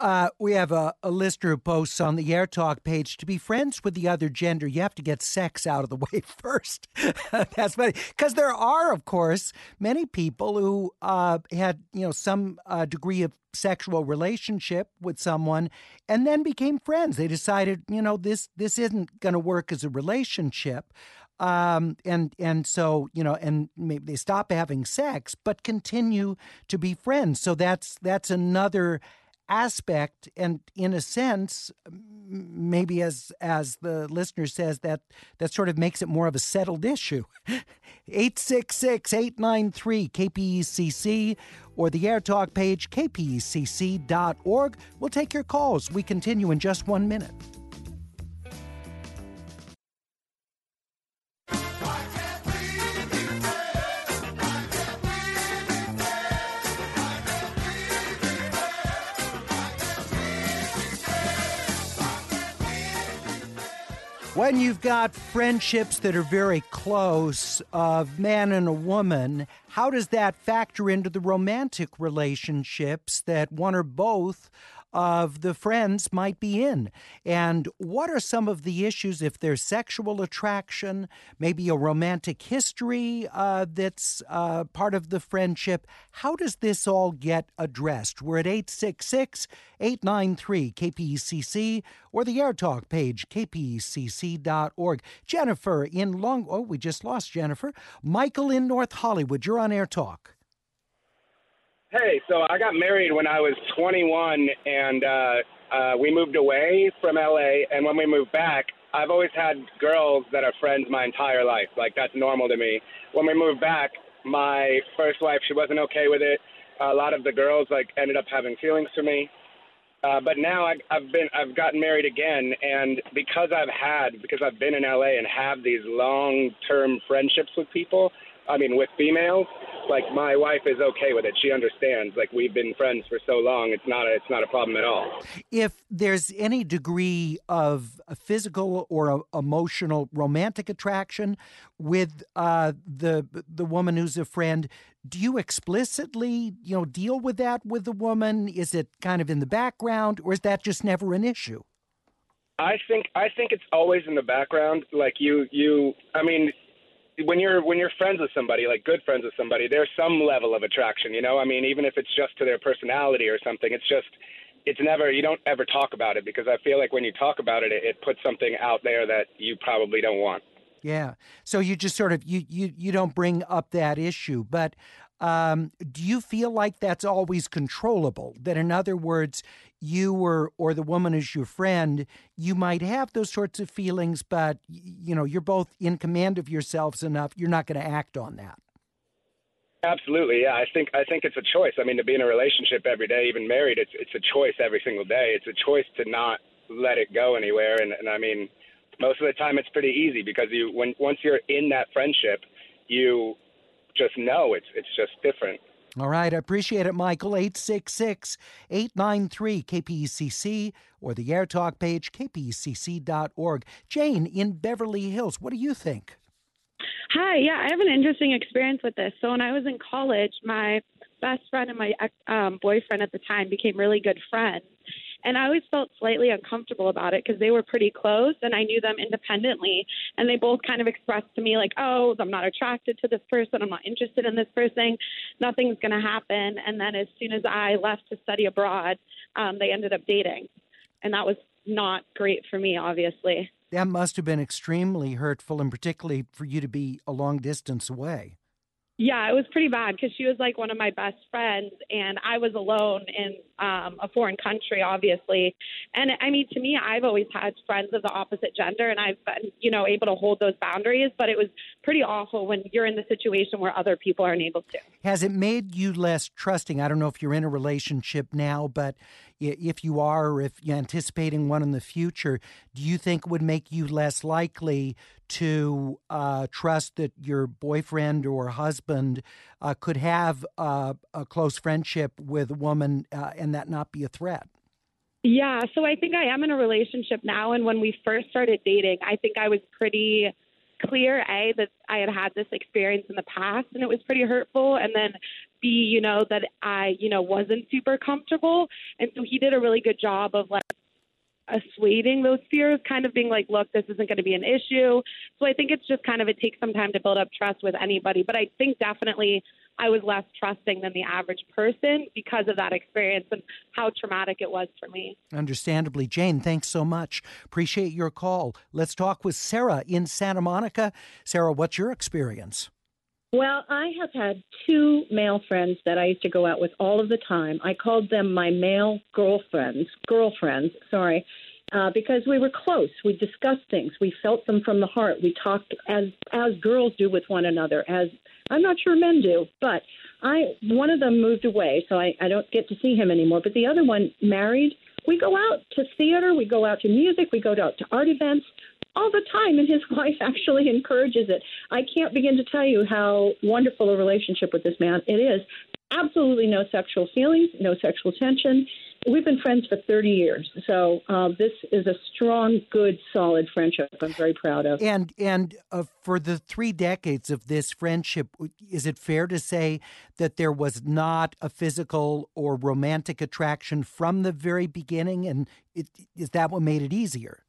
Uh, we have a, a listener who posts on the Air Talk page, to be friends with the other gender, you have to get sex out of the way first. That's funny. Because there are, of course, many people who uh, had, you know, some uh, degree of sexual relationship with someone and then became friends. They decided, you know, this this isn't going to work as a relationship. Um, and and so, you know, and maybe they stop having sex, but continue to be friends. So that's that's another aspect, and in a sense, maybe as as the listener says, that that sort of makes it more of a settled issue. eight six six, eight nine three, K P E C C or the Air Talk page, K P E C C dot org. We'll take your calls. We continue in just one minute. When you've got friendships that are very close, of man and a woman, how does that factor into the romantic relationships that one or both of the friends might be in? And what are some of the issues if there's sexual attraction, maybe a romantic history uh, that's uh, part of the friendship? How does this all get addressed? We're at eight six six, eight nine three, K P E C C or the Air Talk page, K P E C C dot org. Jennifer in Long... Oh, we just lost Jennifer. Michael in North Hollywood. You're on Air Talk. Hey, so I got married when I was twenty-one, and uh, uh, we moved away from L A, and when we moved back, I've always had girls that are friends my entire life. Like, that's normal to me. When we moved back, my first wife, she wasn't okay with it. A lot of the girls, like, ended up having feelings for me. Uh, but now I, I've been, I've gotten married again, and because I've had, because I've been in L A and have these long-term friendships with people, I mean, with females, like, my wife is okay with it. She understands. Like, we've been friends for so long. It's not a, it's not a problem at all. If there's any degree of a physical or a emotional romantic attraction with uh, the the woman who's a friend, do you explicitly, you know, deal with that with the woman? Is it kind of in the background, or is that just never an issue? I think I think it's always in the background. Like, you you, I mean. When you're when you're friends with somebody, like good friends with somebody, there's some level of attraction, you know? I mean, even if it's just to their personality or something, it's just, it's never, you don't ever talk about it, because I feel like when you talk about it, it, it puts something out there that you probably don't want. Yeah. So you just sort of, you, you, you don't bring up that issue. But um, do you feel like that's always controllable? That, in other words, you or, or the woman is your friend, you might have those sorts of feelings, but, you know, you're both in command of yourselves enough, you're not going to act on that. Absolutely, yeah. I think I think it's a choice. I mean, to be in a relationship every day, even married, it's it's a choice every single day. It's a choice to not let it go anywhere. And, and I mean, most of the time it's pretty easy, because you when once you're in that friendship, you just know it's it's just different. All right. I appreciate it, Michael. eight six six, eight nine three, K P E C C or the Air Talk page, K P E C C dot org. Jane in Beverly Hills, what do you think? Hi. Yeah, I have an interesting experience with this. So when I was in college, my best friend and my um, boyfriend at the time became really good friends. And I always felt slightly uncomfortable about it because they were pretty close and I knew them independently. And they both kind of expressed to me like, oh, I'm not attracted to this person. I'm not interested in this person. Nothing's going to happen. And then as soon as I left to study abroad, um, they ended up dating. And that was not great for me, obviously. That must have been extremely hurtful, and particularly for you to be a long distance away. Yeah, it was pretty bad because she was like one of my best friends and I was alone in um, a foreign country, obviously. And I mean, to me, I've always had friends of the opposite gender and I've been, you know, able to hold those boundaries. But it was pretty awful when you're in the situation where other people aren't able to. Has it made you less trusting? I don't know if you're in a relationship now, but if you are, or if you're anticipating one in the future, do you think it would make you less likely to uh, trust that your boyfriend or husband uh, could have uh, a close friendship with a woman uh, and that not be a threat? Yeah, so I think I am in a relationship now. And when we first started dating, I think I was pretty clear, A, that I had had this experience in the past and it was pretty hurtful. And then be, you know, that I, you know, wasn't super comfortable. And so he did a really good job of like assuaging those fears, kind of being like, look, this isn't going to be an issue. So I think it's just kind of, it takes some time to build up trust with anybody. But I think definitely I was less trusting than the average person because of that experience and how traumatic it was for me. Understandably. Jane, thanks so much. Appreciate your call. Let's talk with Sarah in Santa Monica. Sarah, what's your experience? Well, I have had two male friends that I used to go out with all of the time. I called them my male girlfriends, girlfriends, sorry, uh, because we were close. We discussed things. We felt them from the heart. We talked as as girls do with one another, as I'm not sure men do. But I one of them moved away, so I, I don't get to see him anymore. But the other one married. We go out to theater. We go out to music. We go out to art events all the time, and his wife actually encourages it. I can't begin to tell you how wonderful a relationship with this man it is. Absolutely no sexual feelings, no sexual tension. We've been friends for thirty years, so uh, this is a strong, good, solid friendship I'm very proud of. And and uh, for the three decades of this friendship, is it fair to say that there was not a physical or romantic attraction from the very beginning, and it, is that what made it easier?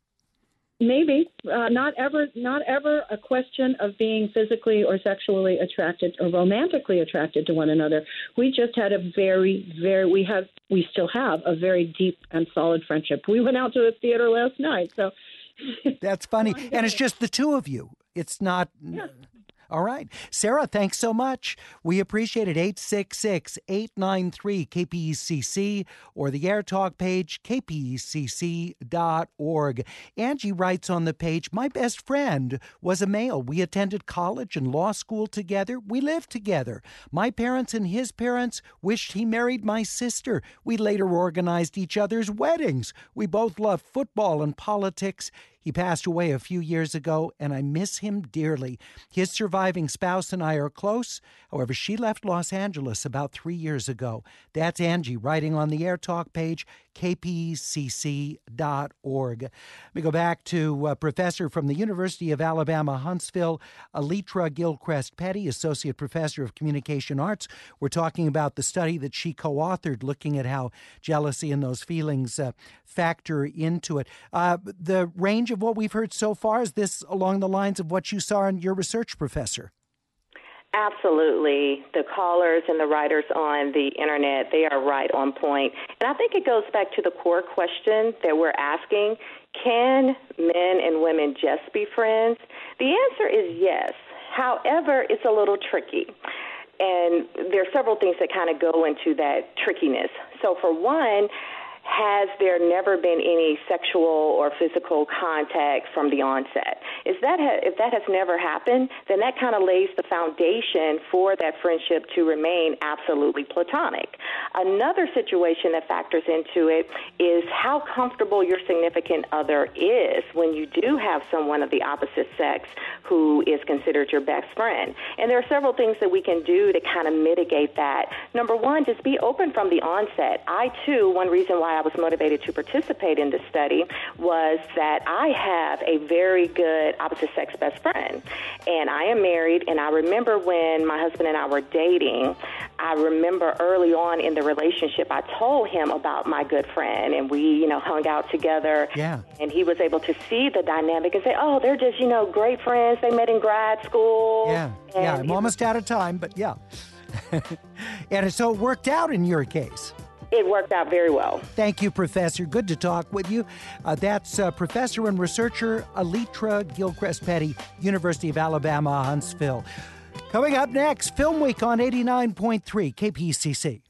Maybe uh, not ever, not ever a question of being physically or sexually attracted or romantically attracted to one another. We just had a very, very, we have, we still have a very deep and solid friendship. We went out to a theater last night, so. That's funny. And it's just the two of you. It's not. Yeah. All right. Sarah, thanks so much. We appreciate it. eight six six, eight nine three, K P E C C or the Air Talk page, K P E C C dot org. Angie writes on the page, my best friend was a male. We attended college and law school together. We lived together. My parents and his parents wished he married my sister. We later organized each other's weddings. We both loved football and politics. He passed away a few years ago, and I miss him dearly. His surviving spouse and I are close. However, she left Los Angeles about three years ago. That's Angie writing on the Air Talk page, K P E C C dot org. Let me go back to a professor from the University of Alabama, Huntsville, Alitra Gilchrist Petty, Associate Professor of Communication Arts. We're talking about the study that she co-authored, looking at how jealousy and those feelings uh, factor into it. Uh, the range of what we've heard so far, is this along the lines of what you saw in your research, Professor? Absolutely. The callers and the writers on the internet, they are right on point. And I think it goes back to the core question that we're asking, can men and women just be friends? The answer is yes. However, it's a little tricky. And there are several things that kind of go into that trickiness. So for one, has there never been any sexual or physical contact from the onset? If that, ha- if that has never happened, then that kind of lays the foundation for that friendship to remain absolutely platonic. Another situation that factors into it is how comfortable your significant other is when you do have someone of the opposite sex who is considered your best friend. And there are several things that we can do to kind of mitigate that. Number one, just be open from the onset. I, too, one reason why I was motivated to participate in this study was that I have a very good opposite-sex best friend, and I am married, and I remember when my husband and I were dating, I remember early on in the relationship, I told him about my good friend, and we, you know, hung out together, yeah. and he was able to see the dynamic and say, oh, they're just, you know, great friends. They met in grad school. Yeah, yeah, I'm almost out of time, but yeah. And so it worked out in your case. It worked out very well. Thank you, Professor. Good to talk with you. Uh, that's uh, Professor and Researcher Alitra Gilchrist Petty, University of Alabama, Huntsville. Coming up next, Film Week on eighty-nine point three K P E C C.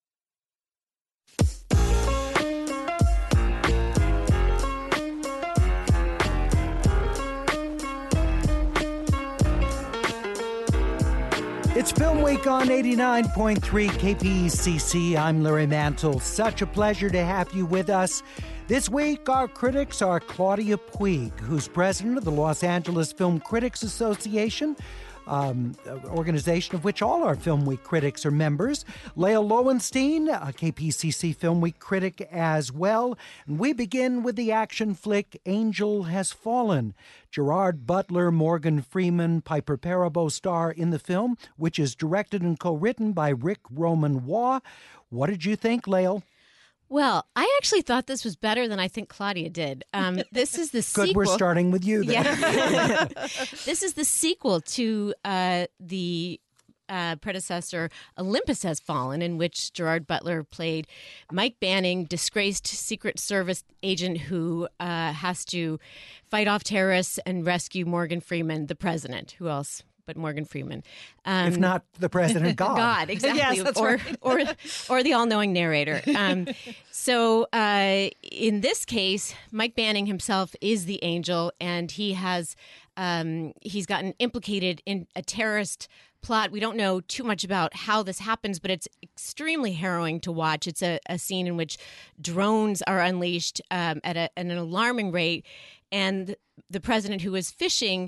It's Film Week on eighty-nine point three K P E C C. I'm Larry Mantle. Such a pleasure to have you with us. This week, our critics are Claudia Puig, who's president of the Los Angeles Film Critics Association. um, organization of which all our Film Week critics are members. Lael Lowenstein, a K P C C Film Week critic as well. And we begin with the action flick Angel Has Fallen. Gerard Butler, Morgan Freeman, Piper Perabo star in the film, which is directed and co-written by Rick Roman Waugh. What did you think, Lael? Well, I actually thought this was better than I think Claudia did. Um, this is the sequel. Good, we're starting with you then. Yeah. This is the sequel to uh, the uh, predecessor, Olympus Has Fallen, in which Gerard Butler played Mike Banning, disgraced Secret Service agent who uh, has to fight off terrorists and rescue Morgan Freeman, the president. Who else? But Morgan Freeman. Um, if not the president, God. God, exactly. Yes, that's or, right. or, or the all-knowing narrator. Um, so uh, in this case, Mike Banning himself is the angel, and he has um, he's gotten implicated in a terrorist plot. We don't know too much about how this happens, but it's extremely harrowing to watch. It's a, a scene in which drones are unleashed um, at, a, at an alarming rate, and the president, who is fishing,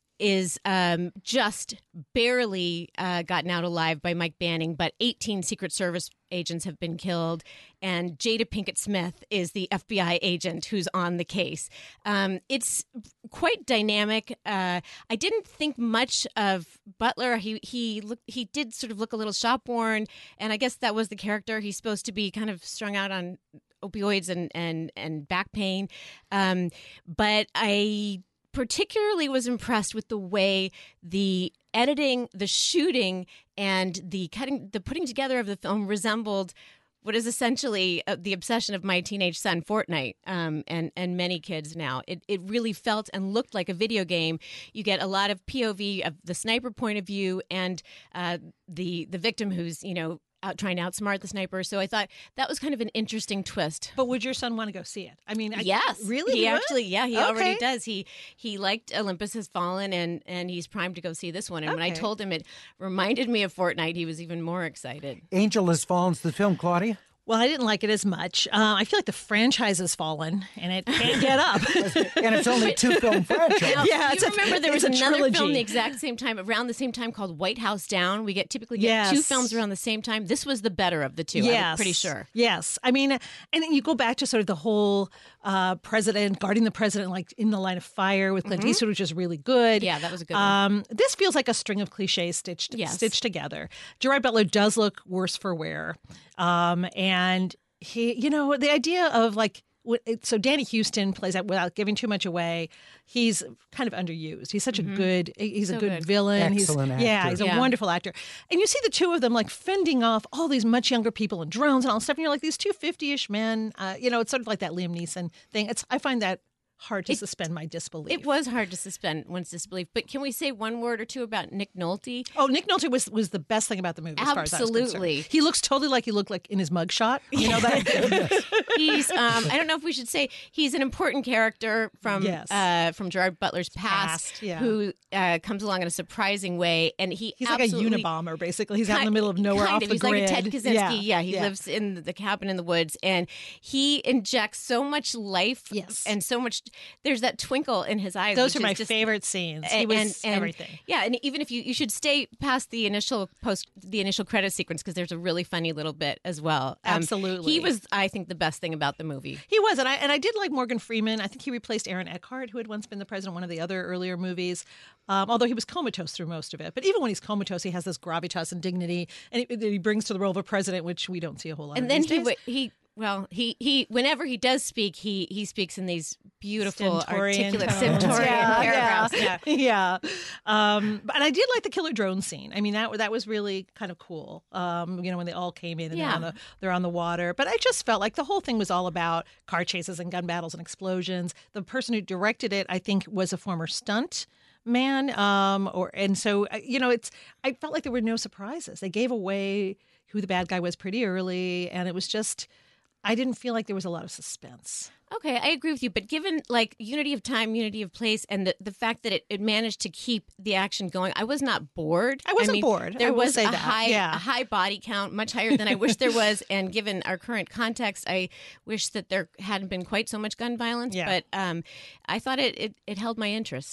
is um, just barely uh, gotten out alive by Mike Banning, but eighteen Secret Service agents have been killed, and Jada Pinkett Smith is the F B I agent who's on the case. Um, it's quite dynamic. Uh, I didn't think much of Butler. He he look, he did sort of look a little shop-worn, and I guess that was the character. He's supposed to be kind of strung out on opioids and, and, and back pain. Um, but I particularly was impressed with the way the editing, the shooting, and the cutting, the putting together of the film resembled what is essentially uh, the obsession of my teenage son, Fortnite, um, and and many kids now. It it really felt and looked like a video game. You get a lot of P O V of the sniper point of view and uh, the the victim who's you know. Out trying to outsmart the sniper. So I thought that was kind of an interesting twist. But would your son want to go see it? I mean, I, yes, really, he you actually, would? yeah, he Okay. already does. He he liked Olympus Has Fallen, and and he's primed to go see this one. And when I Okay. told him it reminded me of Fortnite, he was even more excited. Angel Has Fallen's the film, Claudia? Well, I didn't like it as much. Uh, I feel like the franchise has fallen, and it can't get up. And it's only two film franchise. Now, Yeah, you it's a- remember there it's was a another trilogy. film the exact same time, around the same time, called White House Down. We get typically get Yes. two films around the same time. This was the better of the two. Yes. I'm pretty sure. Yes. I mean, and you go back to sort of the whole uh, president, guarding the president, like in the line of fire with Clint Mhm. Eastwood, which is really good. Yeah, that was a good one. Um, this feels like a string of cliches stitched Yes. stitched together. Gerard Butler does look worse for wear. Um, and he, you know, the idea of like, what- it- so Danny Houston plays that without giving too much away. He's kind of underused. He's such a good, he's So a good, good. villain. Excellent he's, Yeah, actor. he's a Yeah. wonderful actor. And you see the two of them like fending off all these much younger people and drones and all this stuff. And you're like, these two fifty-ish men, uh, you know, it's sort of like that Liam Neeson thing. It's I find that hard to It- suspend my disbelief. It was hard to suspend one's disbelief. But can we say one word or two about Nick Nolte? Oh, Nick Nolte was was the best thing about the movie. As far as I was Absolutely. concerned. He looks totally like he looked like in his mugshot. You know that. He's um, I don't know if we should say he's an important character from Yes. uh, from Gerard Butler's past, Past, yeah. who uh, comes along in a surprising way, and he He's like a absolutely- Unabomber, basically. He's out in the Kind- middle of nowhere kind off of. the He's grid. like a Ted Kaczynski. Yeah, Yeah, he yeah. lives in the cabin in the woods, and he injects so much life Yes. and so much. There's that twinkle in his eyes. Those which are is my just- favorite scenes. He and- was and- and- everything. Yeah, and even if you you should stay past the initial post the initial credit sequence because there's a really funny little bit as well. Um, Absolutely. he was, I think, the best thing about the movie. He was, and I and I did like Morgan Freeman. I think he replaced Aaron Eckhart, who had once been the president of one of the other earlier movies. Um, although he was comatose through most of it, but even when he's comatose, he has this gravitas and dignity, and he, that he brings to the role of a president, which we don't see a whole lot. And of then these he days. w- he well he he whenever he does speak he he speaks in these beautiful Stentorian articulate tones. stentorian Yeah, paragraphs. Yeah, yeah. Um, but- and I did like the killer drone scene. I mean, that that was really kind of cool. Um, you know, when they all came in and Yeah. they're on the they're on the water. But I just felt like the whole thing was all about car chases and gun battles and explosions. The person who directed it, I think, was a former stunt man. Um, or and so uh, you know, it's I felt like there were no surprises. They gave away who the bad guy was pretty early, and it was just. I didn't feel like there was a lot of suspense. Okay, I agree with you, but given like unity of time, unity of place, and the, the fact that it, it managed to keep the action going, I was not bored. I wasn't mean, bored. There I will was say a that. high Yeah. a high body count, much higher than I wish there was, and given our current context, I wish that there hadn't been quite so much gun violence. Yeah. But um, I thought it, it it held my interest.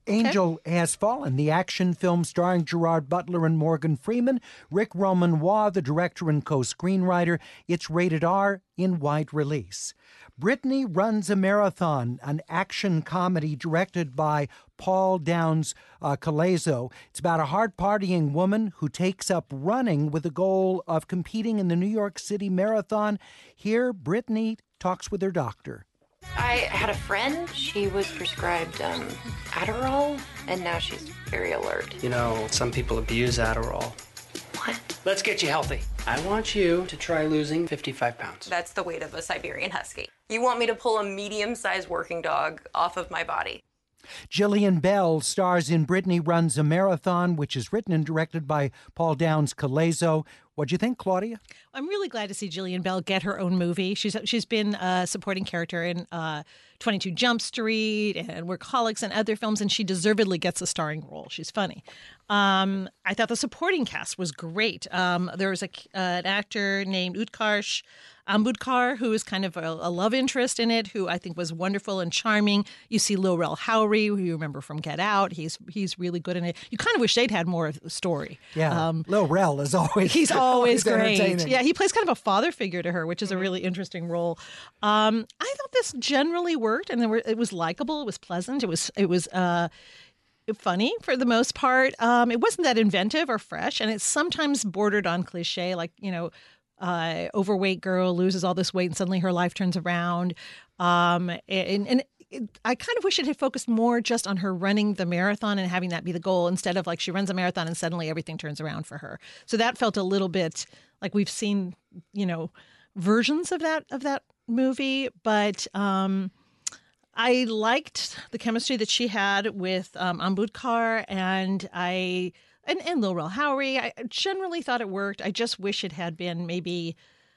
Angel Has Fallen, the action film starring Gerard Butler and Morgan Freeman. Rick Romanois, the director and co-screenwriter. It's rated R in wide release. Brittany Runs a Marathon, an action comedy directed by Paul Downs uh, Calazo. It's about a hard-partying woman who takes up running with the goal of competing in the New York City Marathon. Here, Brittany talks with her doctor. I had a friend. She was prescribed um, Adderall, and now she's very alert. You know, some people abuse Adderall. What? Let's get you healthy. I want you to try losing fifty-five pounds. That's the weight of a Siberian Husky. You want me to pull a medium-sized working dog off of my body? Jillian Bell stars in Brittany Runs a Marathon, which is written and directed by Paul Downs Calazo. What'd you think, Claudia? I'm really glad to see Jillian Bell get her own movie. She's she's been a supporting character in uh, twenty-two Jump Street and Workaholics and other films, and she deservedly gets a starring role. She's funny. Um, I thought the supporting cast was great. Um, there was a, uh, an actor named Utkarsh Ambudkar, who is kind of a, a love interest in it, who I think was wonderful and charming. You see Lil Rel Howery, who you remember from Get Out. He's he's really good in it. You kind of wish they'd had more of the story. Yeah, um, Lil Rel is always he's always, always great. Yeah, he plays kind of a father figure to her, which is a really interesting role. Um, I thought this generally worked, and there were, it was likable. It was pleasant. It was it was. Uh, funny for the most part. Um, it wasn't that inventive or fresh, and it's sometimes bordered on cliche, like, you know, uh, overweight girl loses all this weight and suddenly her life turns around. Um, and, and it, I kind of wish it had focused more just on her running the marathon and having that be the goal, instead of like she runs a marathon and suddenly everything turns around for her. So that felt a little bit like we've seen, you know, versions of that of that movie, but um, I liked the chemistry that she had with um, Ambudkar, and I and, and Lil Rel Howery. I generally thought it worked. I just wish it had been maybe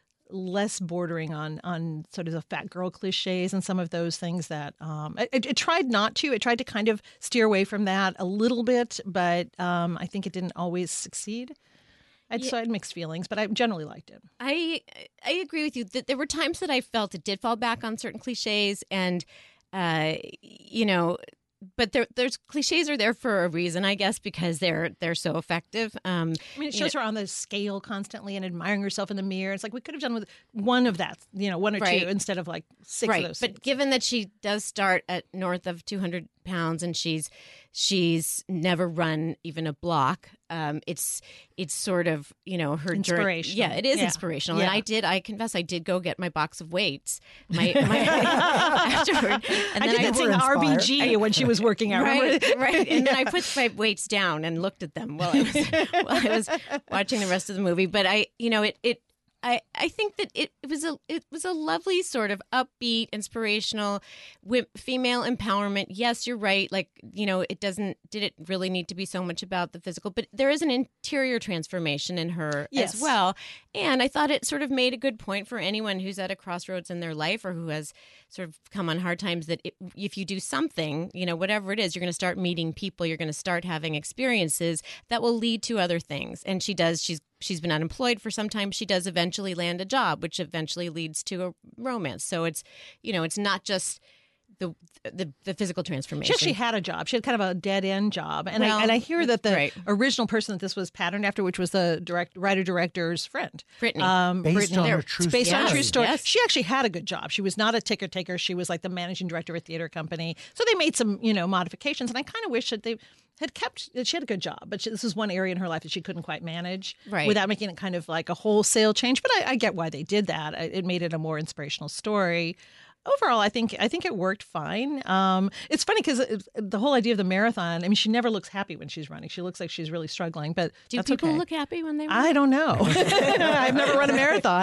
less bordering on on sort of the fat girl cliches and some of those things that um, it, it tried not to. It tried to kind of steer away from that a little bit, but um, I think it didn't always succeed. I'd, yeah. So I had mixed feelings, but I generally liked it. I I agree with you. That there were times that I felt it did fall back on certain cliches, and uh, you know, but there, there's cliches are there for a reason, I guess, because they're they're so effective. Um, I mean, it shows her on the scale constantly and admiring herself in the mirror. It's like we could have done with one of that, you know, one or right. two instead of like six right. of those. But things. Given that she does start at north of two hundred pounds and she's she's never run even a block, um, it's it's sort of, you know, her inspirational. Journey. Yeah, it is yeah. inspirational. Yeah. And I did, I confess, I did go get my box of weights my, my afterward. And I then did that thing R B G when she was working out. Right, right. And yeah. then I put my weights down and looked at them while I was while I was watching the rest of the movie. But I, you know, it it. I, I think that it, it was a it was a lovely sort of upbeat, inspirational, wi- female empowerment. Yes, you're right. Like, you know, it doesn't did it really need to be so much about the physical, but there is an interior transformation in her yes. as well. And I thought it sort of made a good point for anyone who's at a crossroads in their life or who has sort of come on hard times, that it, if you do something, you know, whatever it is, you're going to start meeting people, you're going to start having experiences that will lead to other things. And she does. She's She's been unemployed for some time. She does eventually land a job, which eventually leads to a romance. So it's, you know, it's not just the the, the physical transformation. She actually had a job. She had kind of a dead end job, and well, I and I hear that the right. original person that this was patterned after, which was the direct writer director's friend, Brittany, um, based Brittany. on a true based story. on a true story. Yes. She actually had a good job. She was not a ticker taker. She was like the managing director of a theater company. So they made some, you know, modifications, and I kind of wish that they had kept. She had a good job, but she, this is one area in her life that she couldn't quite manage, right. without making it kind of like a wholesale change. But I, I get why they did that. It made it a more inspirational story. Overall, I think I think it worked fine. Um, it's funny because the whole idea of the marathon, I mean, she never looks happy when she's running. She looks like she's really struggling, but do that's people okay. look happy when they run? I don't know. I've never run a marathon.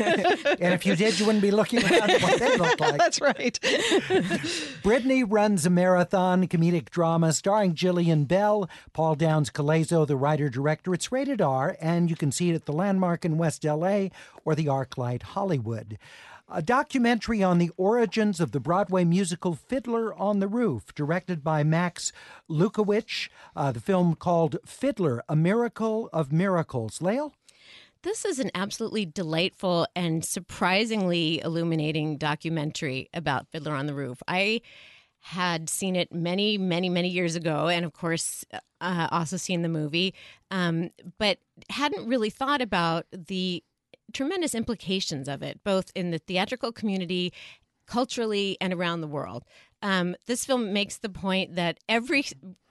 And if you did, you wouldn't be looking around at what they look like. That's right. Brittany Runs a Marathon, comedic drama starring Jillian Bell, Paul Downs Calazo, the writer-director. It's rated R, and you can see it at the Landmark in West L A or the ArcLight Hollywood. A documentary on the origins of the Broadway musical Fiddler on the Roof, directed by Max Lukowicz. Uh, the film called Fiddler, A Miracle of Miracles. Lael? This is an absolutely delightful and surprisingly illuminating documentary about Fiddler on the Roof. I had seen it many, many, many years ago, and of course, uh, also seen the movie, um, but hadn't really thought about the tremendous implications of it, both in the theatrical community, culturally, and around the world. Um, this film makes the point that every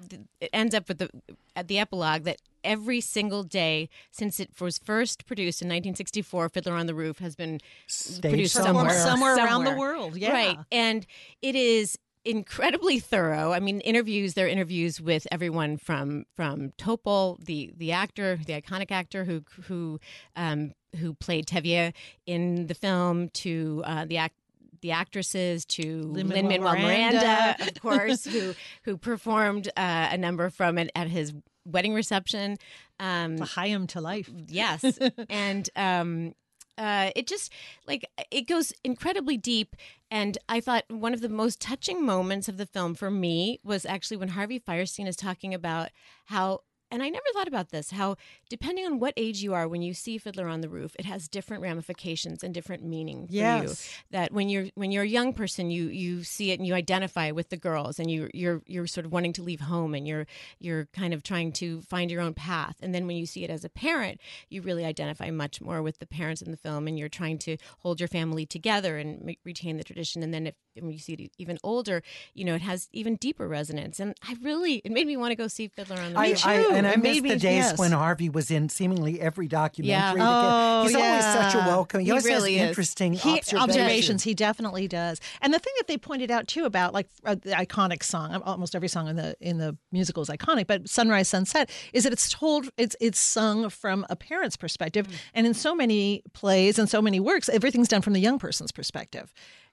it ends up with the at the epilogue that every single day since it was first produced in nineteen sixty-four, Fiddler on the Roof has been Staged produced somewhere. somewhere, Somewhere around somewhere. the world, yeah. Right, and it is incredibly thorough. I mean, interviews. There are interviews with everyone from from Topol, the the actor, the iconic actor who who um, who played Tevye in the film, to uh, the act. the actresses, to Lin-Manuel Miranda, Miranda, of course, who who performed uh, a number from it at his wedding reception. Um, L'chaim to life. Yes, and um, uh, it just like it goes incredibly deep. And I thought one of the most touching moments of the film for me was actually when Harvey Fierstein is talking about how. And I never thought about this, how depending on what age you are when you see Fiddler on the Roof, it has different ramifications and different meaning for Yes. you. That when you're when you're a young person, you you see it and you identify with the girls, and you you're you're sort of wanting to leave home, and you're you're kind of trying to find your own path. And then when you see it as a parent, you really identify much more with the parents in the film, and you're trying to hold your family together and ma- retain the tradition. And then if when you see it even older, you know, it has even deeper resonance. And I really, it made me want to go see Fiddler on the I, Roof. I, and I It miss made me- the days yes. when Harvey was in seemingly every documentary. Yeah. that Oh, He's yeah. always such a welcome. He, He always really has is. interesting He, observations. observations. He definitely does. And the thing that they pointed out too about like uh, the iconic song, almost every song in the in the musical is iconic, but Sunrise Sunset is that it's told, it's it's sung from a parent's perspective, Mm. and in so many plays and so many works, everything's done from the young person's perspective.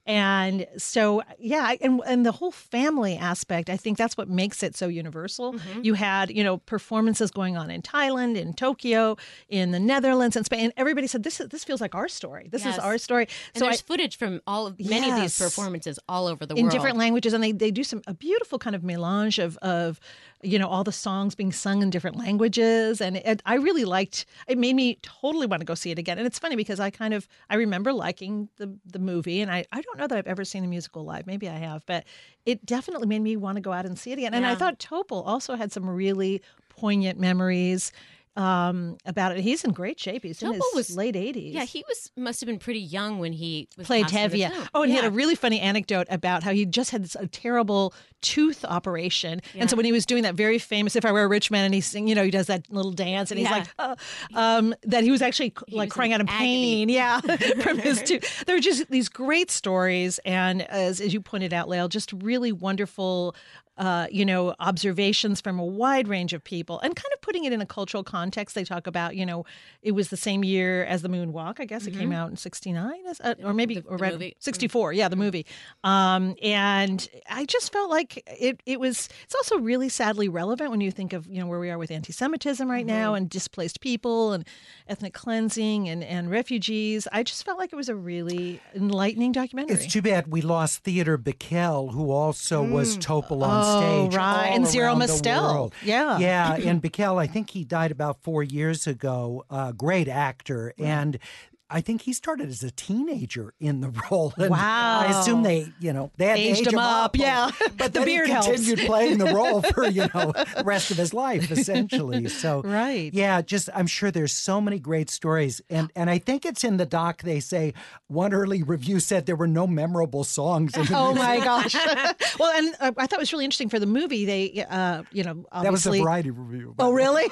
And so, yeah, and and the whole family aspect, I think that's what makes it so universal. Mm-hmm. You had, you know, performances going on in Thailand, in Tokyo, in the Netherlands, and Spain. And everybody said, "This is this feels like our story. This Yes. is our story." And so there's I, footage from all of many of these Yes. performances all over the in world. different languages, and they, they do some a beautiful kind of melange of of you know all the songs being sung in different languages, and it, I really liked. It made me totally want to go see it again. And it's funny because I kind of I remember liking the the movie, and I I don't know that I've ever seen a musical live. Maybe I have, but it definitely made me want to go out and see it again. And I Yeah. thought Topol also had some really poignant memories um, about it. He's in great shape. He's in Topol his was- late eighties. Yeah, he was must have been pretty young when he was Played cast in the Tevye. film. Oh, and he Yeah. had a really funny anecdote about how he just had this a terrible tooth operation, and so Yeah. when he was doing that very famous "If I Were a Rich Man," and he's sing, you know, he does that little dance, and he's Yeah. like, uh, um, that he was actually like was crying in out in pain, yeah, from his tooth. There were just these great stories, and as as you pointed out, Lael, just really wonderful. Uh, you know, observations from a wide range of people, and kind of putting it in a cultural context. They talk about, you know, it was the same year as the Moonwalk. I guess it came out in sixty-nine, uh, or maybe Mm-hmm. The- or the right- movie. sixty-four. Yeah, the movie. Um, and I just felt like it. It was. It's also really sadly relevant when you think of you know where we are with anti-Semitism right now, Mm-hmm. and displaced people, and ethnic cleansing, and and refugees. I just felt like it was a really enlightening documentary. It's too bad we lost Theodore Bickel, who also was Topol on Oh, stage. right. all And Zero around the Mostel. world. Yeah. Yeah, and Bickel, I think he died about four years ago. Uh, great actor. And I think he started as a teenager in the role. And Wow. I assume they, you know, they had to Aged age him up, yeah. But The then beard he helps. continued playing the role for, you know, the rest of his life, essentially. So, Right. yeah, just I'm sure there's so many great stories. And and I think it's in the doc, they say one early review said there were no memorable songs in the Oh my music. gosh! Well, and uh, I thought it was really interesting for the movie. They, uh, you know, That was a obviously. variety review. by Oh, the way. really?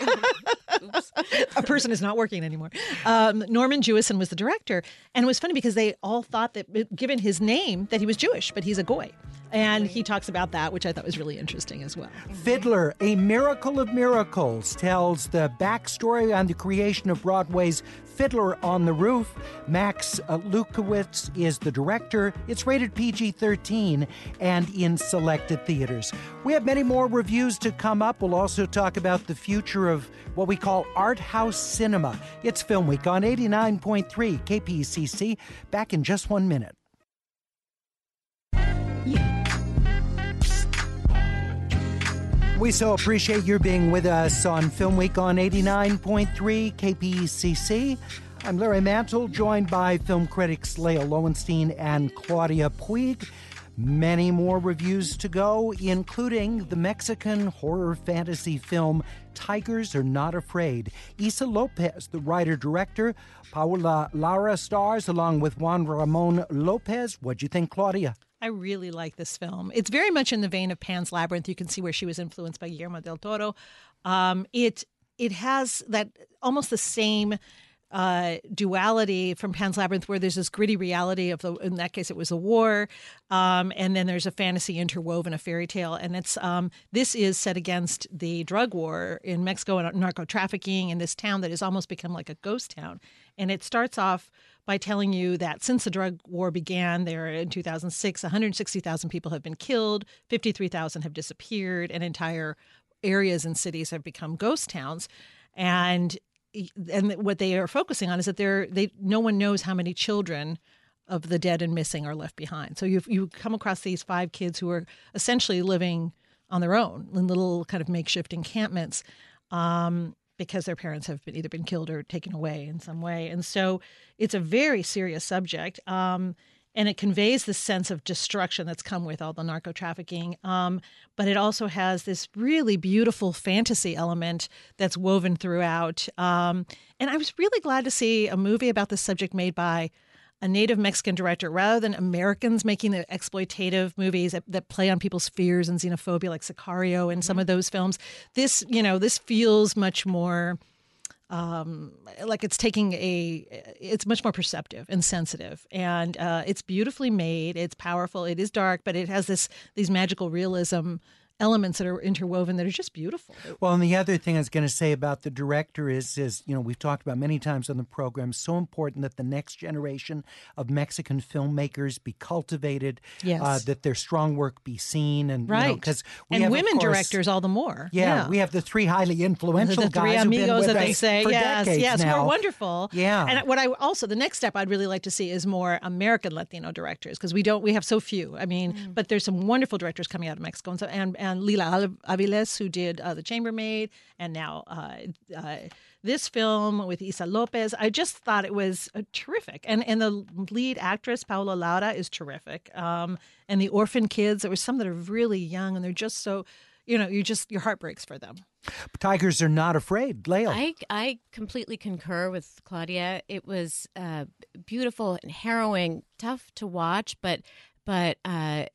A person is not working anymore. Um, Norman Jewison was the director, and it was funny because they all thought that, given his name, that he was Jewish, but he's a goy, and he talks about that, which I thought was really interesting as well. Fiddler, A Miracle of Miracles, tells the backstory on the creation of Broadway's Fiddler on the Roof. Max uh, Lukowitz is the director. It's rated P G thirteen and in selected theaters. We have many more reviews to come up. We'll also talk about the future of what we call art house cinema. It's Film Week on eighty-nine point three K P E C C. Back in just one minute. We so appreciate your being with us on Film Week on eighty-nine point three K P E C C. I'm Larry Mantle, joined by film critics Lael Lowenstein and Claudia Puig. Many more reviews to go, including the Mexican horror fantasy film Tigers Are Not Afraid. Issa Lopez, the writer-director. Paola Lara stars along with Juan Ramon Lopez. What'd you think, Claudia? I really like this film. It's very much in the vein of Pan's Labyrinth. You can see where she was influenced by Guillermo del Toro. Um, it it has that almost the same uh, duality from Pan's Labyrinth, where there's this gritty reality of the. In that case, it was a war, um, and then there's a fantasy interwoven, a fairy tale, and it's um, this is set against the drug war in Mexico and narco trafficking in this town that has almost become like a ghost town, and it starts off by telling you that since the drug war began there in two thousand six, one hundred sixty thousand people have been killed, fifty-three thousand have disappeared, and entire areas and cities have become ghost towns. And and what they are focusing on is that they're, they no one knows how many children of the dead and missing are left behind. So you you come across these five kids who are essentially living on their own in little kind of makeshift encampments. Um, because their parents have been either been killed or taken away in some way. And so it's a very serious subject, um, and it conveys this sense of destruction that's come with all the narco trafficking. Um, but it also has this really beautiful fantasy element that's woven throughout. Um, and I was really glad to see a movie about this subject made by a native Mexican director, rather than Americans making the exploitative movies that, that play on people's fears and xenophobia, like Sicario and mm-hmm. some of those films. This, you know, this feels much more um, like it's taking a, it's much more perceptive and sensitive, and uh, it's beautifully made. It's powerful. It is dark, but it has this these magical realism elements that are interwoven that are just beautiful. Well, and the other thing I was going to say about the director is, is, you know, we've talked about many times on the program, so important that the next generation of Mexican filmmakers be cultivated, yes. uh, that their strong work be seen. And, right. You know, 'cause we and have, women course, directors all the more. Yeah, yeah. we have the three highly influential the three guys amigos who've been with that us they say. for yes, decades yes, now. We're wonderful. Yeah. And what I also, the next step I'd really like to see is more American Latino directors, because we don't, we have so few. I mean, mm. but there's some wonderful directors coming out of Mexico. And, so, and, and Lila Aviles, who did Uh, The Chambermaid, and now uh, uh, this film with Issa Lopez. I just thought it was uh, terrific. And and the lead actress, Paola Lara, is terrific. Um, and the orphan kids, there were some that are really young, and they're just so, you know, you just, your heart breaks for them. Tigers Are Not Afraid. Lael. I, I completely concur with Claudia. It was uh, beautiful and harrowing, tough to watch, but but uh,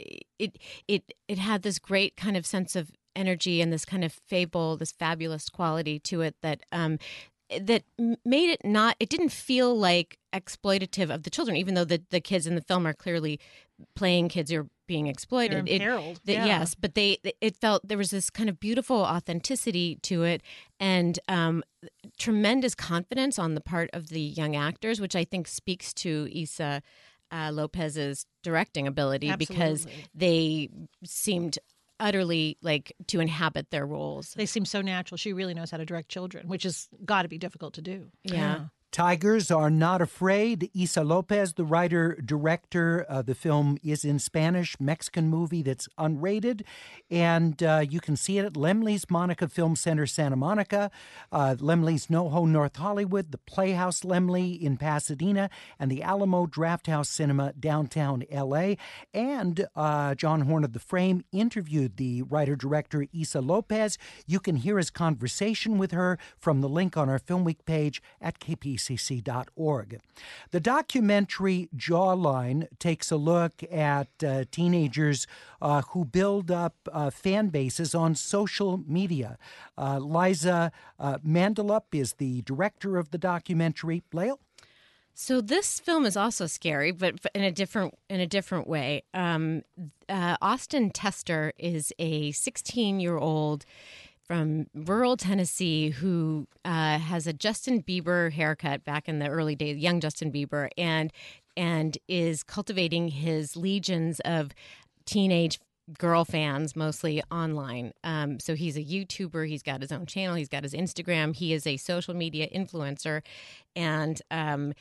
it it it had this great kind of sense of energy and this kind of fable, this fabulous quality to it that um, that made it not. It didn't feel like exploitative of the children, even though the the kids in the film are clearly playing kids who are being exploited. They're imperiled. It, yeah. Yes, but they it felt there was this kind of beautiful authenticity to it, and um, tremendous confidence on the part of the young actors, which I think speaks to Issa uh, Lopez's directing ability. Absolutely. Because they seemed utterly like to inhabit their roles. They seem so natural. She really knows how to direct children, which has got to be difficult to do. Yeah. yeah. Tigers Are Not Afraid. Issa Lopez, the writer-director. Uh, the film is in Spanish, Mexican movie that's unrated. And uh, you can see it at Lemley's Monica Film Center, Santa Monica, uh, Lemley's NoHo, North Hollywood, the Playhouse Lemley in Pasadena, and the Alamo Drafthouse Cinema, downtown L A. And uh, John Horn of The Frame interviewed the writer-director Issa Lopez. You can hear his conversation with her from the link on our Film Week page at K P C C dot org. The documentary Jawline takes a look at uh, teenagers uh, who build up uh, fan bases on social media. Uh, Liza uh, Mandelup is the director of the documentary. Lael? So this film is also scary, but in a different in a different way. Um, uh, Austin Tester is a sixteen-year-old from rural Tennessee who uh, has a Justin Bieber haircut back in the early days, young Justin Bieber, and and is cultivating his legions of teenage girl fans, mostly online. Um, so he's a YouTuber. He's got his own channel. He's got his Instagram. He is a social media influencer, and um,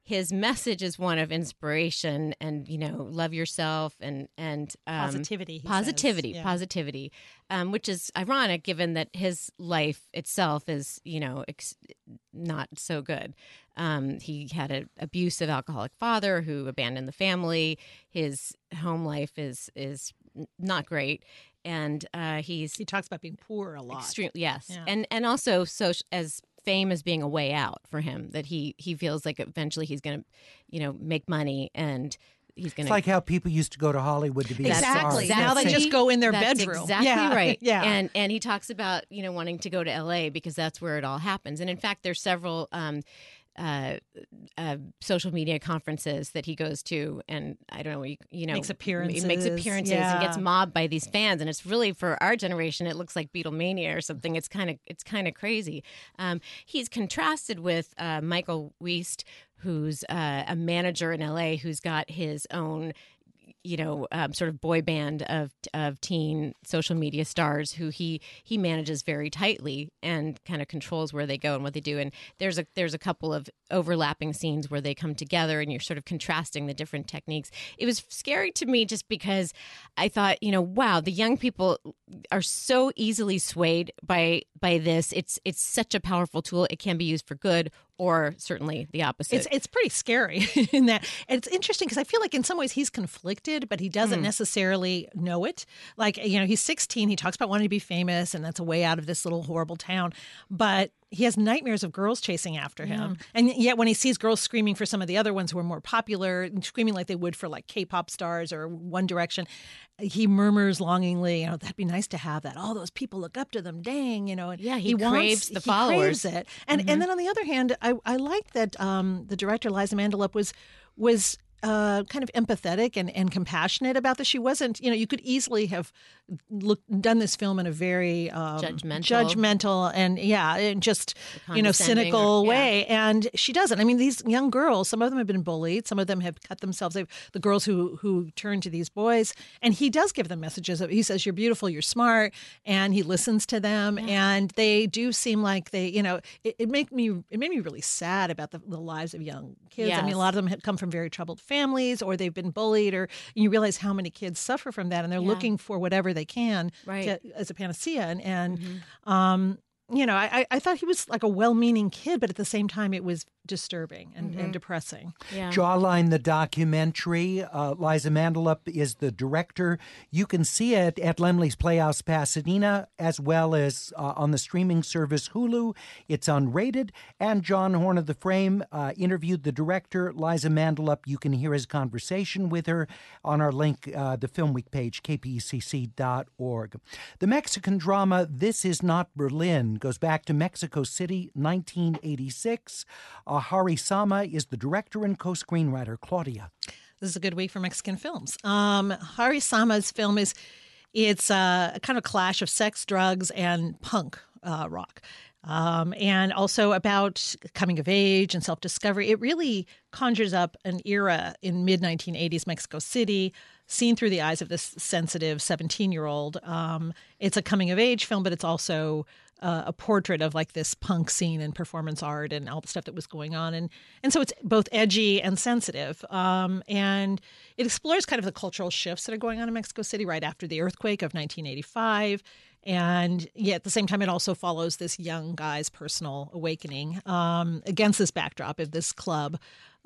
his message is one of inspiration and, you know, love yourself and and um, Positivity, he positivity, says. Yeah. positivity, um, which is ironic given that his life itself is, you know, ex- not so good. Um, he had an abusive alcoholic father who abandoned the family. His home life is is not great. And uh, he's he talks about being poor a lot. Extreme, yes, Yeah. and and also so as fame as being a way out for him, that he he feels like eventually he's going to, you know, make money and he's going It's to. like how people used to go to Hollywood to be Exactly. stars. Now they just go in their that's bedroom. Exactly Yeah. right. Yeah. And and he talks about, you know, wanting to go to L A because that's where it all happens. And in fact, there's several um, uh, uh, social media conferences that he goes to, and I don't know, you, you know, Makes appearances. He makes appearances Yeah. and gets mobbed by these fans, and it's really for our generation, it looks like Beatlemania or something. It's kind of it's kind of crazy. Um, he's contrasted with uh, Michael Weist, who's uh, a manager in L A who's got his own, you know, um, sort of boy band of of teen social media stars who he he manages very tightly and kind of controls where they go and what they do. And there's a there's a couple of overlapping scenes where they come together and you're sort of contrasting the different techniques. It was scary to me just because I thought, you know, wow, the young people are so easily swayed by by this. It's it's such a powerful tool. It can be used for good or certainly the opposite. It's it's pretty scary in that. And it's interesting because I feel like in some ways he's conflicted, but he doesn't Mm. necessarily know it. Like, you know, he's sixteen. He talks about wanting to be famous, and that's a way out of this little horrible town. But he has nightmares of girls chasing after him. Yeah. And yet when he sees girls screaming for some of the other ones who are more popular, and screaming like they would for like K-pop stars or One Direction, he murmurs longingly, you know, that'd be nice to have that. All those people look up to them. Dang, you know. And Yeah, he craves the he followers. craves it. And Mhm. and then on the other hand, I, I like that um, the director, Liza Mandelup, was was uh, kind of empathetic and, and compassionate about this. She wasn't, you know, you could easily have looked done this film in a very um, Judgmental. judgmental and yeah, and just you know Condescending cynical or- yeah. way. And she doesn't. I mean, these young girls, some of them have been bullied, some of them have cut themselves. They've, the girls who who turn to these boys, and he does give them messages. He says, "You're beautiful, you're smart," and he listens to them. And they do seem like they, you know, it, it made me it made me really sad about the, the lives of young kids. I mean, Yes. a lot of them have come from very troubled families, or they've been bullied, or and you realize how many kids suffer from that, and they're Yeah. looking for whatever they can Right. to, as a panacea. And, and um, you know, I, I thought he was like a well-meaning kid, but at the same time, it was disturbing and, and depressing. Yeah. Jawline, the documentary. Uh, Liza Mandelup is the director. You can see it at Lemley's Playhouse Pasadena, as well as uh, on the streaming service Hulu. It's unrated. And John Horn of the Frame uh, interviewed the director, Liza Mandelup. You can hear his conversation with her on our link, uh, the Film Week page, k p e c c dot org. The Mexican drama This Is Not Berlin goes back to Mexico City, nineteen eighty-six. Uh, Hari Sama is the director and co-screenwriter. Claudia. This is a good week for Mexican films. Um, Hari Sama's film is it's uh, a kind of clash of sex, drugs, and punk uh, rock. Um, and also about coming of age and self-discovery. It really conjures up an era in mid nineteen eighties Mexico City, seen through the eyes of this sensitive seventeen-year-old. Um, it's a coming-of-age film, but it's also uh, a portrait of like this punk scene and performance art and all the stuff that was going on. And and so it's both edgy and sensitive. Um, and it explores kind of the cultural shifts that are going on in Mexico City right after the earthquake of nineteen eighty-five. And yet at the same time, it also follows this young guy's personal awakening um, against this backdrop of this club.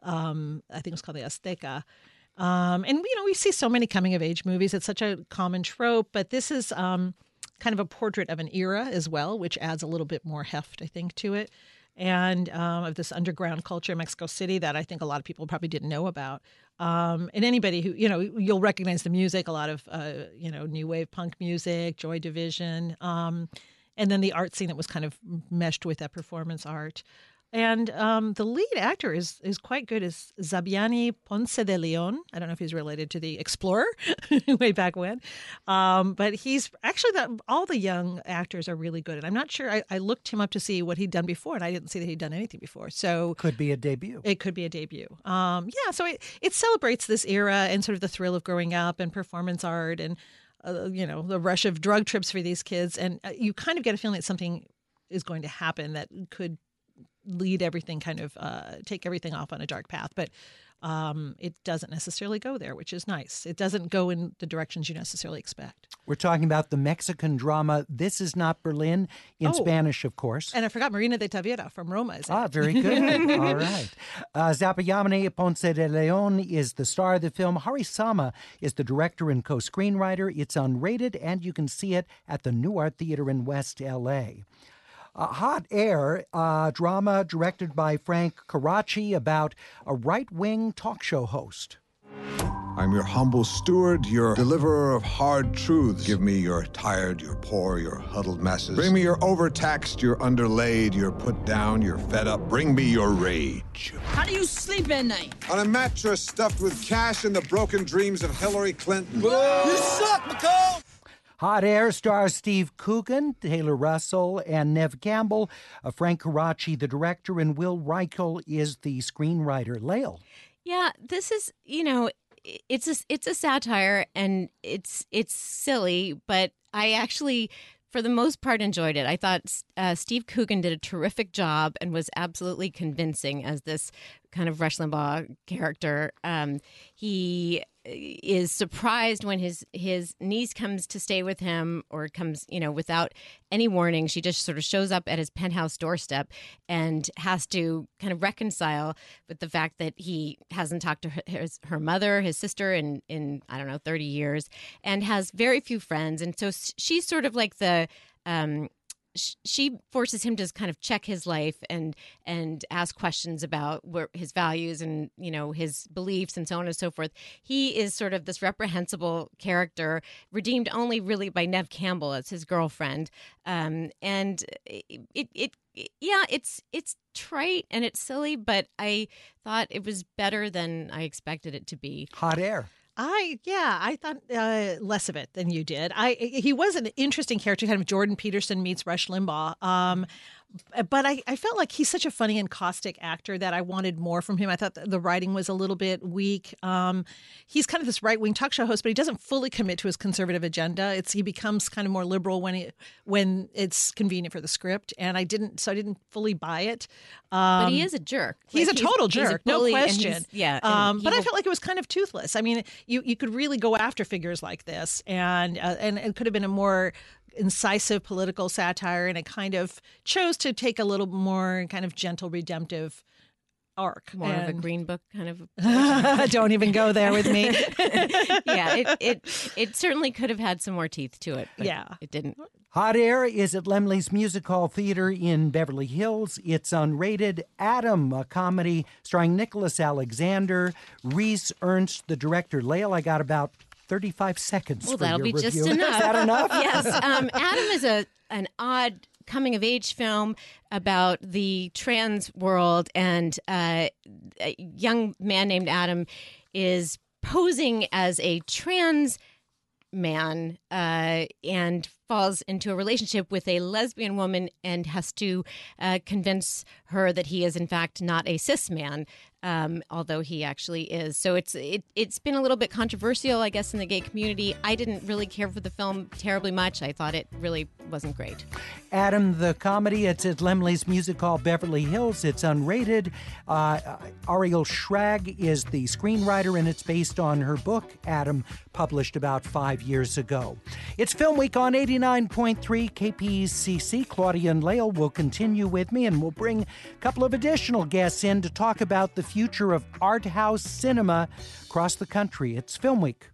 Um, I think it was called the Azteca. Um, and, you know, we see so many coming of age movies. It's such a common trope, but this is um, kind of a portrait of an era as well, which adds a little bit more heft, I think, to it. And um, of this underground culture in Mexico City that I think a lot of people probably didn't know about. Um, and anybody who, you know, you'll recognize the music, a lot of, uh, you know, new wave punk music, Joy Division, um, and then the art scene that was kind of meshed with that performance art. And um, the lead actor is is quite good. Is Zabiani Ponce de Leon. I don't know if he's related to the Explorer way back when. Um, but he's actually, the, all the young actors are really good. And I'm not sure, I, I looked him up to see what he'd done before, and I didn't see that he'd done anything before. So Could be a debut. it could be a debut. Um, yeah, so it, it celebrates this era and sort of the thrill of growing up and performance art and, uh, you know, the rush of drug trips for these kids. And uh, you kind of get a feeling that something is going to happen that could lead everything kind of uh, take everything off on a dark path. But um, it doesn't necessarily go there, which is nice. It doesn't go in the directions you necessarily expect. We're talking about the Mexican drama This Is Not Berlin, in Oh. Spanish, of course. And I forgot Marina de Tavira from Roma is in Ah, it. very good. All right. Uh, Zapayamane Ponce de Leon is the star of the film. Hari Sama is the director and co-screenwriter. It's unrated, and you can see it at the New Art Theater in West L A. Uh, Hot Air, uh, drama directed by Frank Karachi about a right-wing talk show host. I'm your humble steward, your deliverer of hard truths. Give me your tired, your poor, your huddled masses. Bring me your overtaxed, your underlaid, your put down, your fed up. Bring me your rage. How do you sleep at night? On a mattress stuffed with cash and the broken dreams of Hillary Clinton. You suck, McCall! Hot Air stars Steve Coogan, Taylor Russell, and Nev Campbell. Uh, Frank Karachi, the director, and Will Reichel is the screenwriter. Lael. Yeah, this is, you know, it's a, it's a satire and it's it's silly, but I actually, for the most part, enjoyed it. I thought uh, Steve Coogan did a terrific job and was absolutely convincing as this kind of Rush Limbaugh character. Um, he is surprised when his his niece comes to stay with him, or comes, you know, without any warning. She just sort of shows up at his penthouse doorstep and has to kind of reconcile with the fact that he hasn't talked to her, his, her mother, his sister in, in, I don't know, thirty years, and has very few friends. And so she's sort of like the... Um, she forces him to kind of check his life and and ask questions about where his values and, you know, his beliefs and so on and so forth. He is sort of this reprehensible character, redeemed only really by Nev Campbell as his girlfriend. Um, and it, it, it, yeah, it's it's trite and it's silly, but I thought it was better than I expected it to be. Hot Air. I yeah, I thought uh, less of it than you did. I he was an interesting character, kind of Jordan Peterson meets Rush Limbaugh. Um, but I, I felt like he's such a funny and caustic actor that I wanted more from him. I thought the writing was a little bit weak. Um, he's kind of this right-wing talk show host, but he doesn't fully commit to his conservative agenda. It's he becomes kind of more liberal when he, when it's convenient for the script, and I didn't so I didn't fully buy it. Um, but he is a jerk. He's Like, a total he's, jerk, he's a no bully, and question. he's- Yeah, and um, he but I will- felt like it was kind of toothless. I mean, you you could really go after figures like this, and uh, and it could have been a more incisive political satire, and it kind of chose to take a little more kind of gentle, redemptive arc. More of a And- Green Book kind of. Don't even go there with me. yeah, it, it it certainly could have had some more teeth to it. But Yeah. it didn't. Hot Air is at Lemley's Music Hall Theater in Beverly Hills. It's unrated. Adam, a comedy starring Nicholas Alexander, Reese Ernst, the director. Lael, I got about thirty-five seconds Well, for that'll your be just review. enough. Is that enough? Yes. Um, Adam is a an odd coming of age film about the trans world, and uh, a young man named Adam is posing as a trans man uh, and falls into a relationship with a lesbian woman and has to uh, convince her that he is in fact not a cis man, um, although he actually is. So it's it, it's been a little bit controversial, I guess, in the gay community. I didn't really care for the film terribly much. I thought it really wasn't great. Adam, the comedy. It's at Lemley's Music Hall, Beverly Hills. It's unrated. Uh, Ariel Schrag is the screenwriter, and it's based on her book, Adam, published about five years ago. It's Film Week on eighty-nine point three K P E C C. Claudia and Lael will continue with me, and we'll bring a couple of additional guests in to talk about the future of art house cinema across the country. It's Film Week.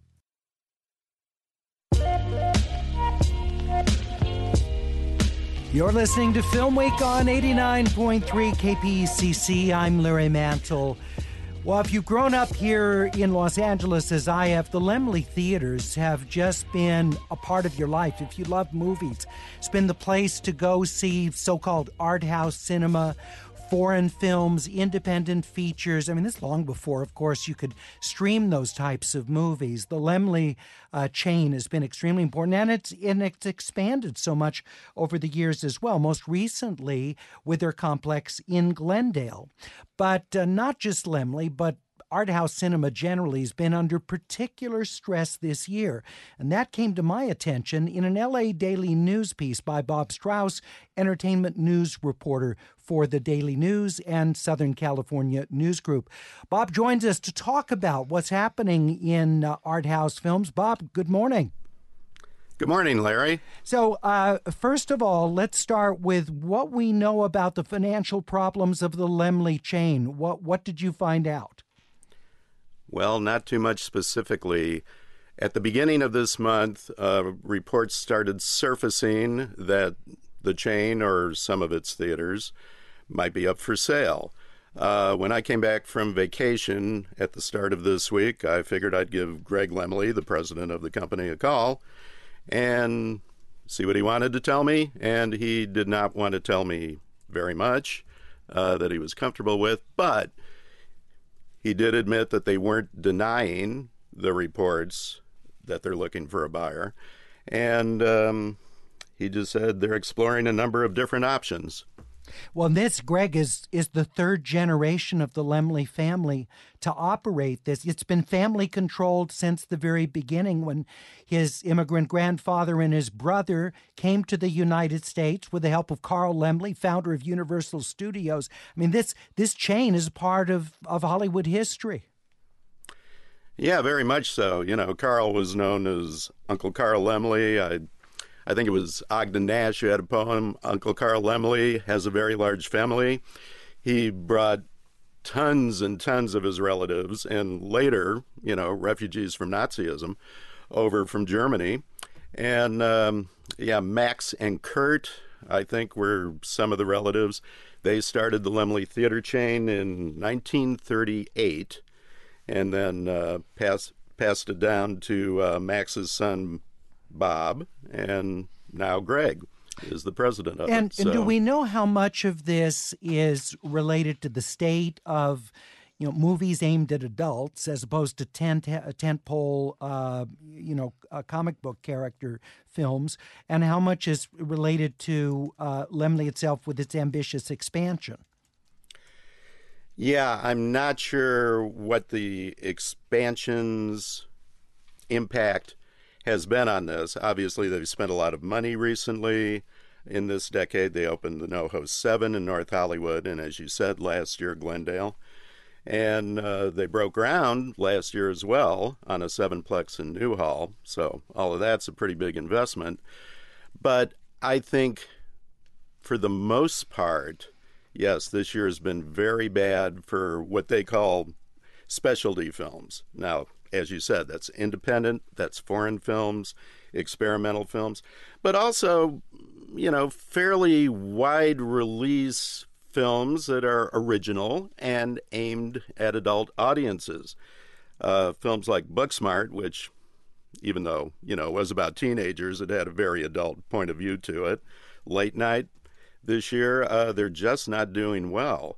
You're listening to Film Week on eighty-nine point three K P E C C. I'm Larry Mantle. Well, if you've grown up here in Los Angeles as I have, the Laemmle Theaters have just been a part of your life. If you love movies, it's been the place to go see so-called art house cinema, foreign films, independent features. I mean, this is long before, of course, you could stream those types of movies. The Laemmle uh, chain has been extremely important, and it's, and it's expanded so much over the years as well, most recently with their complex in Glendale. But uh, not just Laemmle, but art house cinema generally has been under particular stress this year. And that came to my attention in an L A Daily News piece by Bob Strauss, entertainment news reporter for the Daily News and Southern California News Group. Bob joins us to talk about what's happening in uh, art house films. Bob, good morning. Good morning, Larry. So, uh, first of all, let's start with what we know about the financial problems of the Laemmle chain. What what did you find out? Well, not too much specifically. At the beginning of this month, uh, reports started surfacing that the chain or some of its theaters might be up for sale. Uh, when I came back from vacation at the start of this week, I figured I'd give Greg Laemmle, the president of the company, a call and see what he wanted to tell me. And he did not want to tell me very much uh, that he was comfortable with, but he did admit that they weren't denying the reports that they're looking for a buyer. And um, he just said they're exploring a number of different options. Well, this, Greg, is is the third generation of the Laemmle family to operate this. It's been family controlled since the very beginning, when his immigrant grandfather and his brother came to the United States with the help of Carl Laemmle, founder of Universal Studios. I mean, this this chain is part of, of Hollywood history. Yeah, very much so. You know, Carl was known as Uncle Carl Laemmle. I I think it was Ogden Nash who had a poem, Uncle Carl Laemmle has a very large family. He brought tons and tons of his relatives and later, you know, refugees from Nazism over from Germany. And, um, yeah, Max and Kurt, I think, were some of the relatives. They started the Laemmle Theater chain in nineteen thirty-eight and then uh, passed, passed it down to uh, Max's son, Bob, and now Greg is the president of and, it. So. And do we know how much of this is related to the state of, you know, movies aimed at adults as opposed to tent tentpole, uh, you know, uh, comic book character films, and how much is related to uh, Laemmle itself with its ambitious expansion? Yeah, I'm not sure what the expansion's impact has been on this. Obviously, they've spent a lot of money recently. In this decade, they opened the NoHo seven in North Hollywood, and as you said, last year, Glendale. And uh, they broke ground last year as well on a sevenplex in Newhall. So all of that's a pretty big investment. But I think for the most part, yes, this year has been very bad for what they call specialty films. Now, as you said, that's independent, that's foreign films, experimental films, but also, you know, fairly wide release films that are original and aimed at adult audiences. Uh, films like Booksmart, which, even though, you know, it was about teenagers, it had a very adult point of view to it. Late Night this year, uh, they're just not doing well.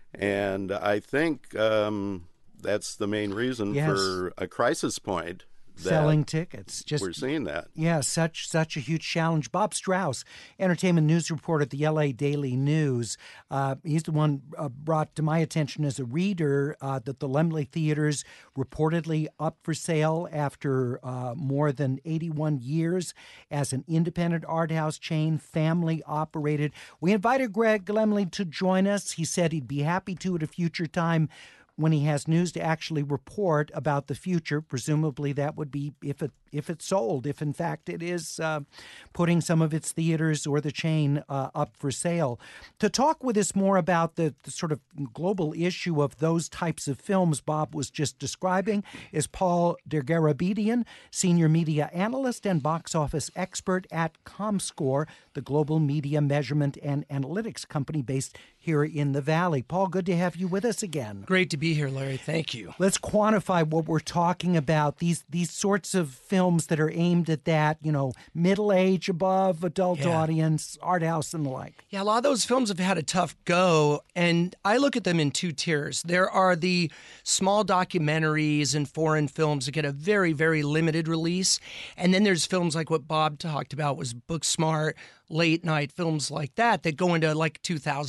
And I think um, that's the main reason yes. for a crisis point. Selling tickets. Just we're seeing that. Yeah, such such a huge challenge. Bob Strauss, entertainment news reporter at the L A Daily News. Uh, he's the one uh, brought to my attention as a reader uh, that the Laemmle Theaters reportedly up for sale after uh, more than eighty-one years as an independent art house chain, family operated. We invited Greg Laemmle to join us. He said he'd be happy to at a future time when he has news to actually report about the future. Presumably that would be if it if it's sold, if in fact it is uh, putting some of its theaters or the chain uh, up for sale. To talk with us more about the, the sort of global issue of those types of films Bob was just describing is Paul Dergarabedian, senior media analyst and box office expert at ComScore, the global media measurement and analytics company based here in the Valley. Paul, good to have you with us again. Great to be here, Larry. Thank you. Let's quantify what we're talking about. These these sorts of films that are aimed at that, you know, middle age, above, adult yeah. audience, art house, and the like. Yeah, a lot of those films have had a tough go, and I look at them in two tiers. There are the small documentaries and foreign films that get a very, very limited release, and then there's films like what Bob talked about was Booksmart, Late Night, films like that that go into like two thousand theaters.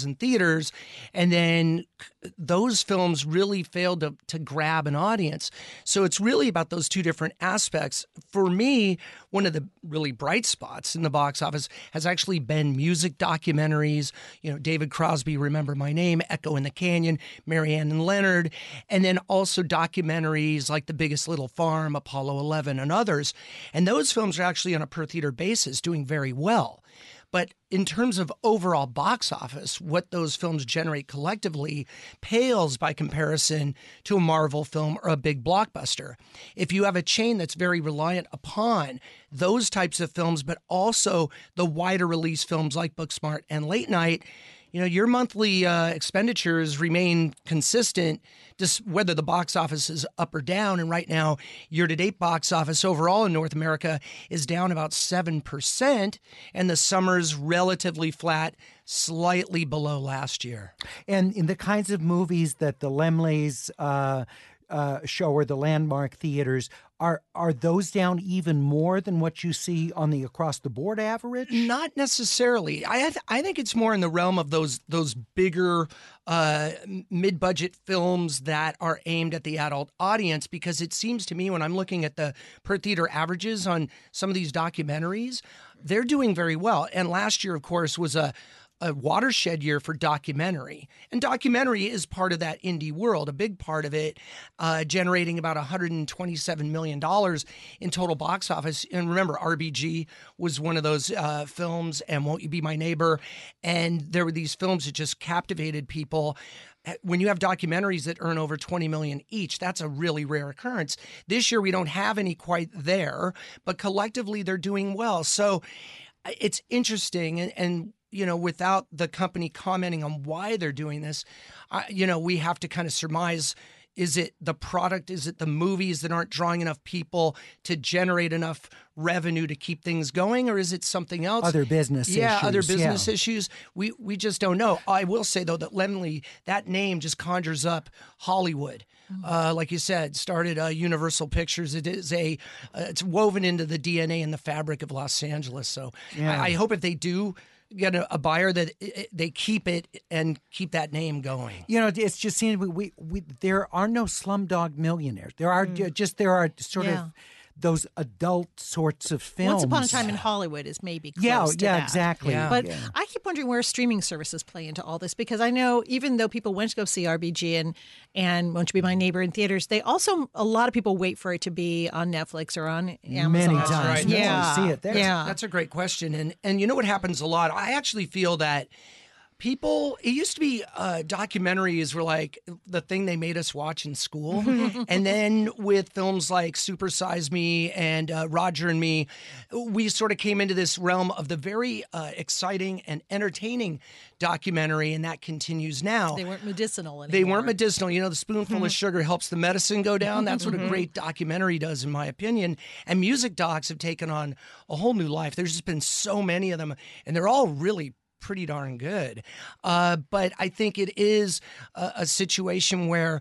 theaters, and then those films really failed to, to grab an audience. So it's really about those two different aspects. For me, one of the really bright spots in the box office has actually been music documentaries. You know, David Crosby, Remember My Name, Echo in the Canyon, Marianne and Leonard, and then also documentaries like The Biggest Little Farm, Apollo eleven, and others. And those films are actually on a per theater basis doing very well. But in terms of overall box office, what those films generate collectively pales by comparison to a Marvel film or a big blockbuster. If you have a chain that's very reliant upon those types of films, but also the wider release films like Booksmart and Late Night, you know, your monthly uh, expenditures remain consistent, just whether the box office is up or down. And right now, year-to-date box office overall in North America is down about seven percent, and the summer's relatively flat, slightly below last year. And in the kinds of movies that the Laemmle's uh, uh, show or the Landmark theaters, are are those down even more than what you see on the across-the-board average? Not necessarily. I th- I think it's more in the realm of those those bigger uh, mid-budget films that are aimed at the adult audience, because it seems to me when I'm looking at the per-theater averages on some of these documentaries, they're doing very well. And last year, of course, was a a watershed year for documentary. And documentary is part of that indie world, a big part of it, uh, generating about one hundred twenty-seven million dollars in total box office. And remember, R B G was one of those uh, films, and Won't You Be My Neighbor? And there were these films that just captivated people. When you have documentaries that earn over twenty million dollars each, that's a really rare occurrence. This year, we don't have any quite there, but collectively, they're doing well. So it's interesting, and, and you know, without the company commenting on why they're doing this, uh, you know, we have to kind of surmise, is it the product? Is it the movies that aren't drawing enough people to generate enough revenue to keep things going? Or is it something else? Other business yeah, issues. other business yeah. issues. We we just don't know. I will say, though, that Laemmle, that name just conjures up Hollywood. Uh, like you said, started uh, Universal Pictures. It is a, uh, it's woven into the D N A and the fabric of Los Angeles. So Yeah. I, I hope if they do get a, a buyer that it, they keep it and keep that name going. You know, it's just seems we, we, we there are no Slumdog Millionaires. There are mm. just there are sort Yeah. of those adult sorts of films. Once Upon a Time in Hollywood is maybe close Yeah, to yeah, that. exactly. Yeah. But Yeah. I keep wondering where streaming services play into all this, because I know even though people went to go see R B G and, and Won't You Be My Neighbor in theaters, they also, a lot of people wait for it to be on Netflix or on Amazon. Many That's times. right. No, Yeah. see it there. Yeah. That's a great question. And and you know what happens a lot? I actually feel that people, it used to be uh, documentaries were like the thing they made us watch in school. And then with films like Super Size Me and uh, Roger and Me, we sort of came into this realm of the very uh, exciting and entertaining documentary, and that continues now. They weren't medicinal anymore. They weren't medicinal. You know, the spoonful of sugar helps the medicine go down. That's what a Mhm. great documentary does, in my opinion. And music docs have taken on a whole new life. There's just been so many of them, and they're all really pretty darn good. Uh, but I think it is a, a situation where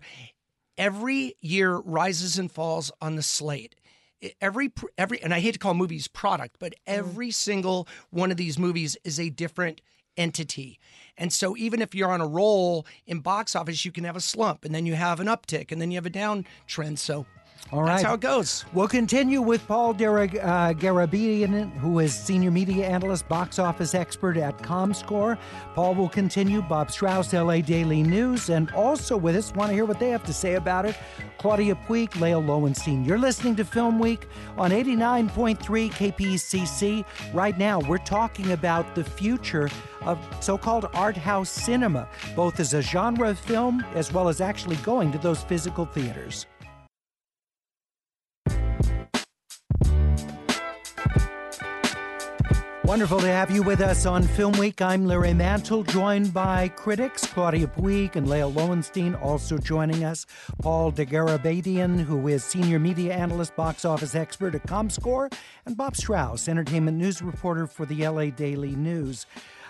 every year rises and falls on the slate. Every every and I hate to call movies product, but every single one of these movies is a different entity. And so even if you're on a roll in box office, you can have a slump, and then you have an uptick, and then you have a downtrend. So All right. that's how it goes. We'll continue with Paul Derek, uh, Garabedian, who is Senior Media Analyst, Box Office Expert at ComScore. Paul will continue. Bob Strauss, L A Daily News, and also with us, want to hear what they have to say about it, Claudia Puig, Lael Lowenstein. You're listening to Film Week on eighty-nine point three K P E C C. Right now, we're talking about the future of so-called art house cinema, both as a genre of film as well as actually going to those physical theaters. Wonderful to have you with us on Film Week. I'm Larry Mantle, joined by critics Claudia Puig and Lael Lowenstein, also joining us. Paul Garabedian, who is Senior Media Analyst, Box Office Expert at ComScore, and Bob Strauss, Entertainment News Reporter for the L A Daily News.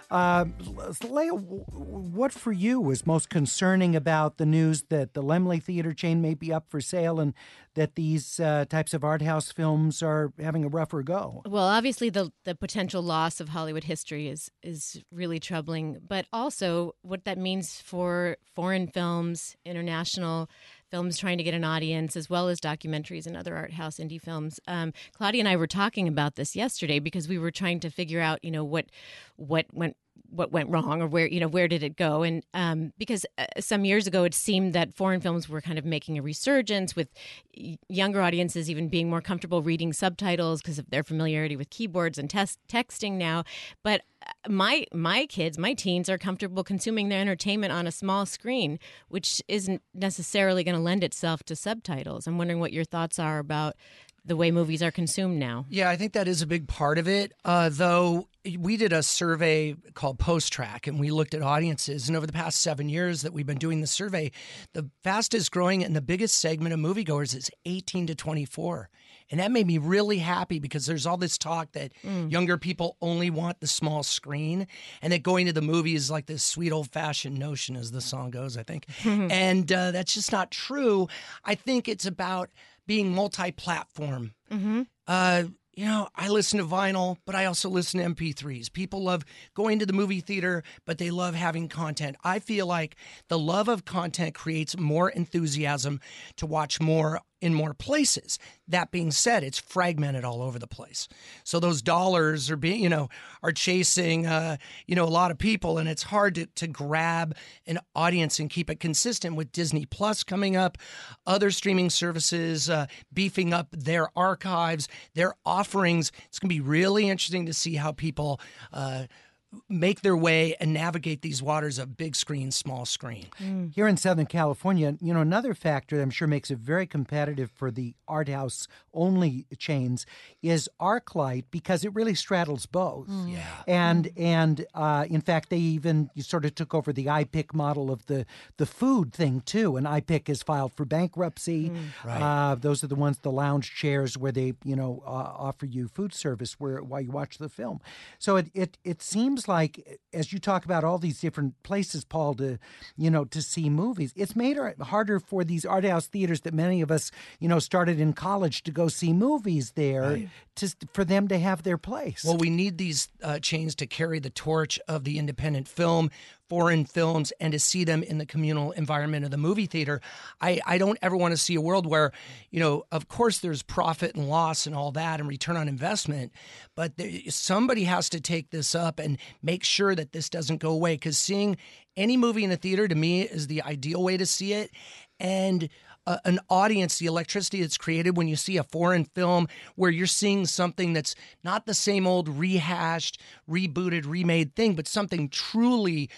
Uh, Leah, what for you was most concerning about the news that the Laemmle Theater chain may be up for sale and that these uh, types of art house films are having a rougher go? Well, obviously the the potential loss of Hollywood history is is really troubling, but also what that means for foreign films, international films trying to get an audience, as well as documentaries and other art house indie films. Um, Claudia and I were talking about this yesterday because we were trying to figure out, you know, what what went what went wrong or where, you know, where did it go? And um, because uh, some years ago, it seemed that foreign films were kind of making a resurgence with younger audiences even being more comfortable reading subtitles because of their familiarity with keyboards and test- texting now. But my my kids, my teens are comfortable consuming their entertainment on a small screen, which isn't necessarily going to lend itself to subtitles. I'm wondering what your thoughts are about the way movies are consumed now. Yeah, I think that is a big part of it, uh, though we did a survey called Post Track, and we looked at audiences. And over the past seven years that we've been doing the survey, the fastest growing and the biggest segment of moviegoers is eighteen to twenty-four. And that made me really happy because there's all this talk that mm. younger people only want the small screen and that going to the movies is like this sweet old-fashioned notion, as the song goes, I think. And uh, that's just not true. I think it's about being multi-platform. Mm-hmm. Uh, you know, I listen to vinyl, but I also listen to M P threes. People love going to the movie theater, but they love having content. I feel like the love of content creates more enthusiasm to watch more in more places. That being said, it's fragmented all over the place. So those dollars are being, you know, are chasing, uh, you know, a lot of people, and it's hard to, to grab an audience and keep it consistent with Disney Plus coming up, other streaming services uh, beefing up their archives, their offerings. It's going to be really interesting to see how people uh, make their way and navigate these waters of big screen, small screen. Mm. Here in Southern California, you know, another factor that I'm sure makes it very competitive for the art house only chains is ArcLight, because it really straddles both. Mm. Yeah. And and uh, in fact, they even sort of took over the iPic model of the the food thing too. And iPic has filed for bankruptcy. Mm. Right. Uh, those are the ones, the lounge chairs where they, you know, uh, offer you food service where while you watch the film. So it it it seems like, as you talk about all these different places, Paul, to, you know, to see movies, it's made it harder for these art house theaters that many of us, you know, started in college to go see movies there, right. to for them to have their place. Well, we need these uh, chains to carry the torch of the independent film, foreign films, and to see them in the communal environment of the movie theater. I, I don't ever want to see a world where, you know, of course there's profit and loss and all that and return on investment, but there, somebody has to take this up and make sure that this doesn't go away, because seeing any movie in a theater to me is the ideal way to see it. And uh, an audience, the electricity that's created when you see a foreign film where you're seeing something that's not the same old rehashed, rebooted, remade thing, but something truly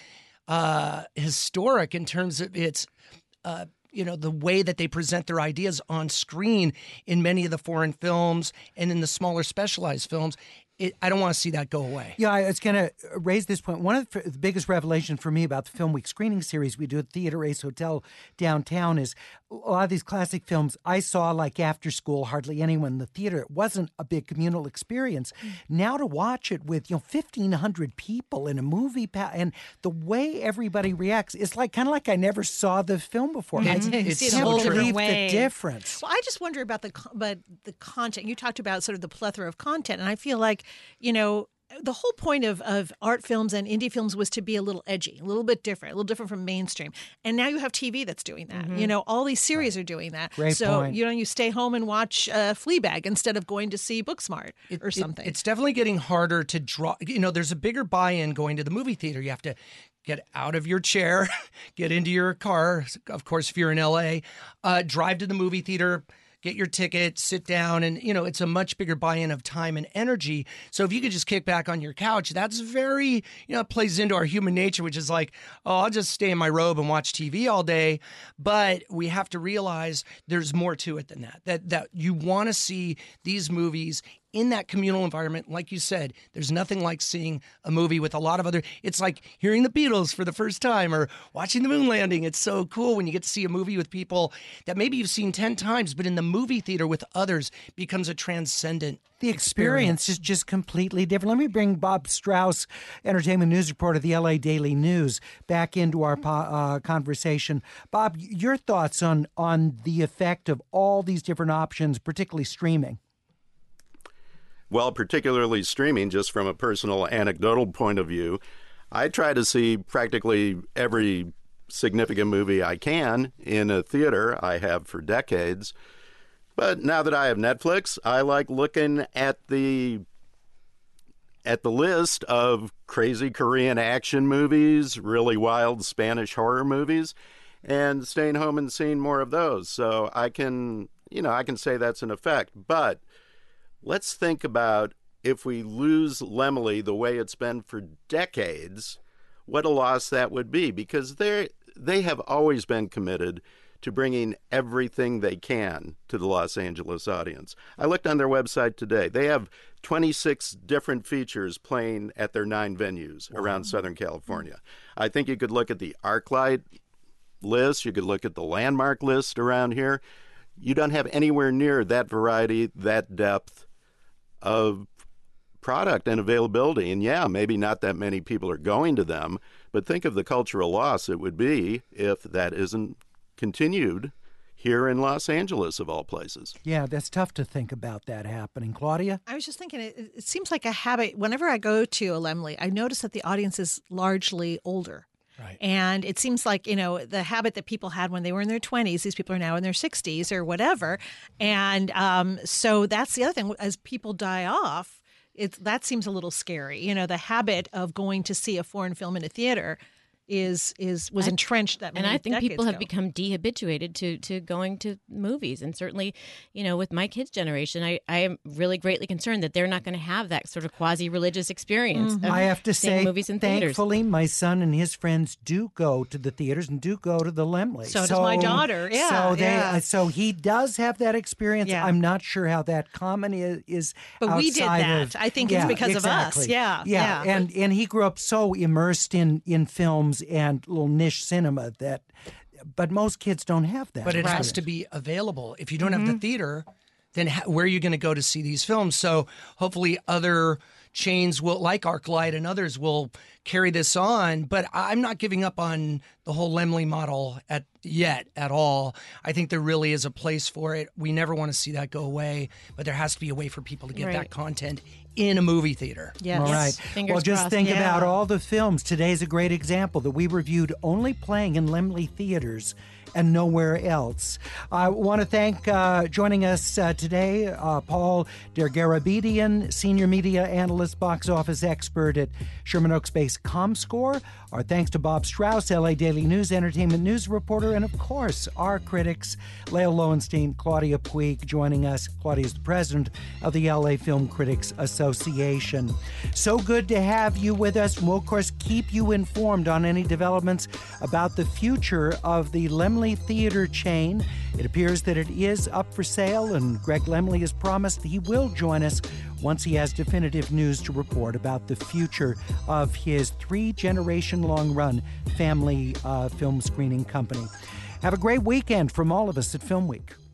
uh, historic in terms of its, uh, you know, the way that they present their ideas on screen in many of the foreign films and in the smaller specialized films. It, I don't want to see that go away. Yeah, I was going to raise this point. One of the biggest revelations for me about the Film Week screening series we do at Theater Ace Hotel downtown is a lot of these classic films I saw like after school, hardly anyone in the theater. It wasn't a big communal experience. Mm. Now to watch it with, you know, fifteen hundred people in a movie, pa- and the way everybody reacts, it's like kind of like I never saw the film before. Mm-hmm. I it's can't a whole believe different way. the difference. Well, I just wonder about the but the content. You talked about sort of the plethora of content, and I feel like, you know, the whole point of, of art films and indie films was to be a little edgy, a little bit different, a little different from mainstream. And now you have T V that's doing that. Mm-hmm. You know, all these series right. are doing that. Great so, point. you know, you stay home and watch uh, Fleabag instead of going to see Booksmart it, or something. It, it's definitely getting harder to draw. You know, there's a bigger buy-in going to the movie theater. You have to get out of your chair, get into your car. Of course, if you're in L A, uh, drive to the movie theater, get your ticket, sit down, and, you know, it's a much bigger buy-in of time and energy. So if you could just kick back on your couch, that's very, you know, it plays into our human nature, which is like, oh, I'll just stay in my robe and watch T V all day. But we have to realize there's more to it than that, that, that you want to see these movies in that communal environment, like you said, there's nothing like seeing a movie with a lot of other, it's like hearing the Beatles for the first time or watching the moon landing. It's so cool when you get to see a movie with people that maybe you've seen ten times, but in the movie theater with others becomes a transcendent The experience, experience is just completely different. Let me bring Bob Strauss, entertainment news reporter of the L A Daily News, back into our uh, conversation. Bob, your thoughts on, on the effect of all these different options, particularly streaming? Well, particularly streaming, just from a personal anecdotal point of view, I try to see practically every significant movie I can in a theater. I have for decades. But now that I have Netflix, I like looking at the at the list of crazy Korean action movies, really wild Spanish horror movies, and staying home and seeing more of those. So I can, you know, I can say that's an effect. But let's think about if we lose Laemmle the way it's been for decades, what a loss that would be, because they they have always been committed to bringing everything they can to the Los Angeles audience. I looked on their website today. They have twenty-six different features playing at their nine venues wow. around Southern California. I think you could look at the ArcLight list. You could look at the Landmark list around here. You don't have anywhere near that variety, that depth of product and availability. And yeah, maybe not that many people are going to them, but think of the cultural loss it would be if that isn't continued here in Los Angeles, of all places. Yeah, that's tough to think about that happening. Claudia? I was just thinking, it, it seems like a habit. Whenever I go to a Laemmle, I notice that the audience is largely older. Right. And it seems like, you know, the habit that people had when they were in their twenties, these people are now in their sixties or whatever. And um, so that's the other thing. As people die off, it's, that seems a little scary. You know, the habit of going to see a foreign film in a theater is is was I, entrenched that many and I think people have ago. become dehabituated to to going to movies, and certainly, you know, with my kids' generation, I, I am really greatly concerned that they're not going to have that sort of quasi-religious experience. Mm-hmm. Of I have to seeing say, movies in thankfully, theaters. my son and his friends do go to the theaters and do go to the Laemmle. So, so does my daughter. Yeah, so they yeah. so he does have that experience. Yeah. I'm not sure how that common is. is but we did that. Of, I think yeah, it's because exactly. of us. Yeah, yeah, yeah. And and he grew up so immersed in in films and little niche cinema that, but most kids don't have that. But it right. has to be available. If you don't mm-hmm. have the theater, then ha- where are you going to go to see these films? So hopefully other chains will, like ArcLight and others, will carry this on. But I'm not giving up on the whole Laemmle model at yet at all. I think there really is a place for it. We never want to see that go away, but there has to be a way for people to get right. that content in a movie theater. Yes. All right. Fingers well, just crossed. think Yeah. about all the films. Today's a great example that we reviewed only playing in Laemmle theaters and nowhere else. I want to thank uh, joining us uh, today, uh, Paul Dergarabedian, Senior Media Analyst, Box Office Expert at Sherman Oaks-based ComScore. Our thanks to Bob Strauss, L A Daily News Entertainment News Reporter, and of course, our critics, Lael Lowenstein, Claudia Puig, joining us. Claudia is the president of the L A Film Critics Association. So good to have you with us. We'll, of course, keep you informed on any developments about the future of the Laemmle Theater chain. It appears that it is up for sale, and Greg Laemmle has promised he will join us once he has definitive news to report about the future of his three-generation-long run family uh, film screening company. Have a great weekend from all of us at Film Week.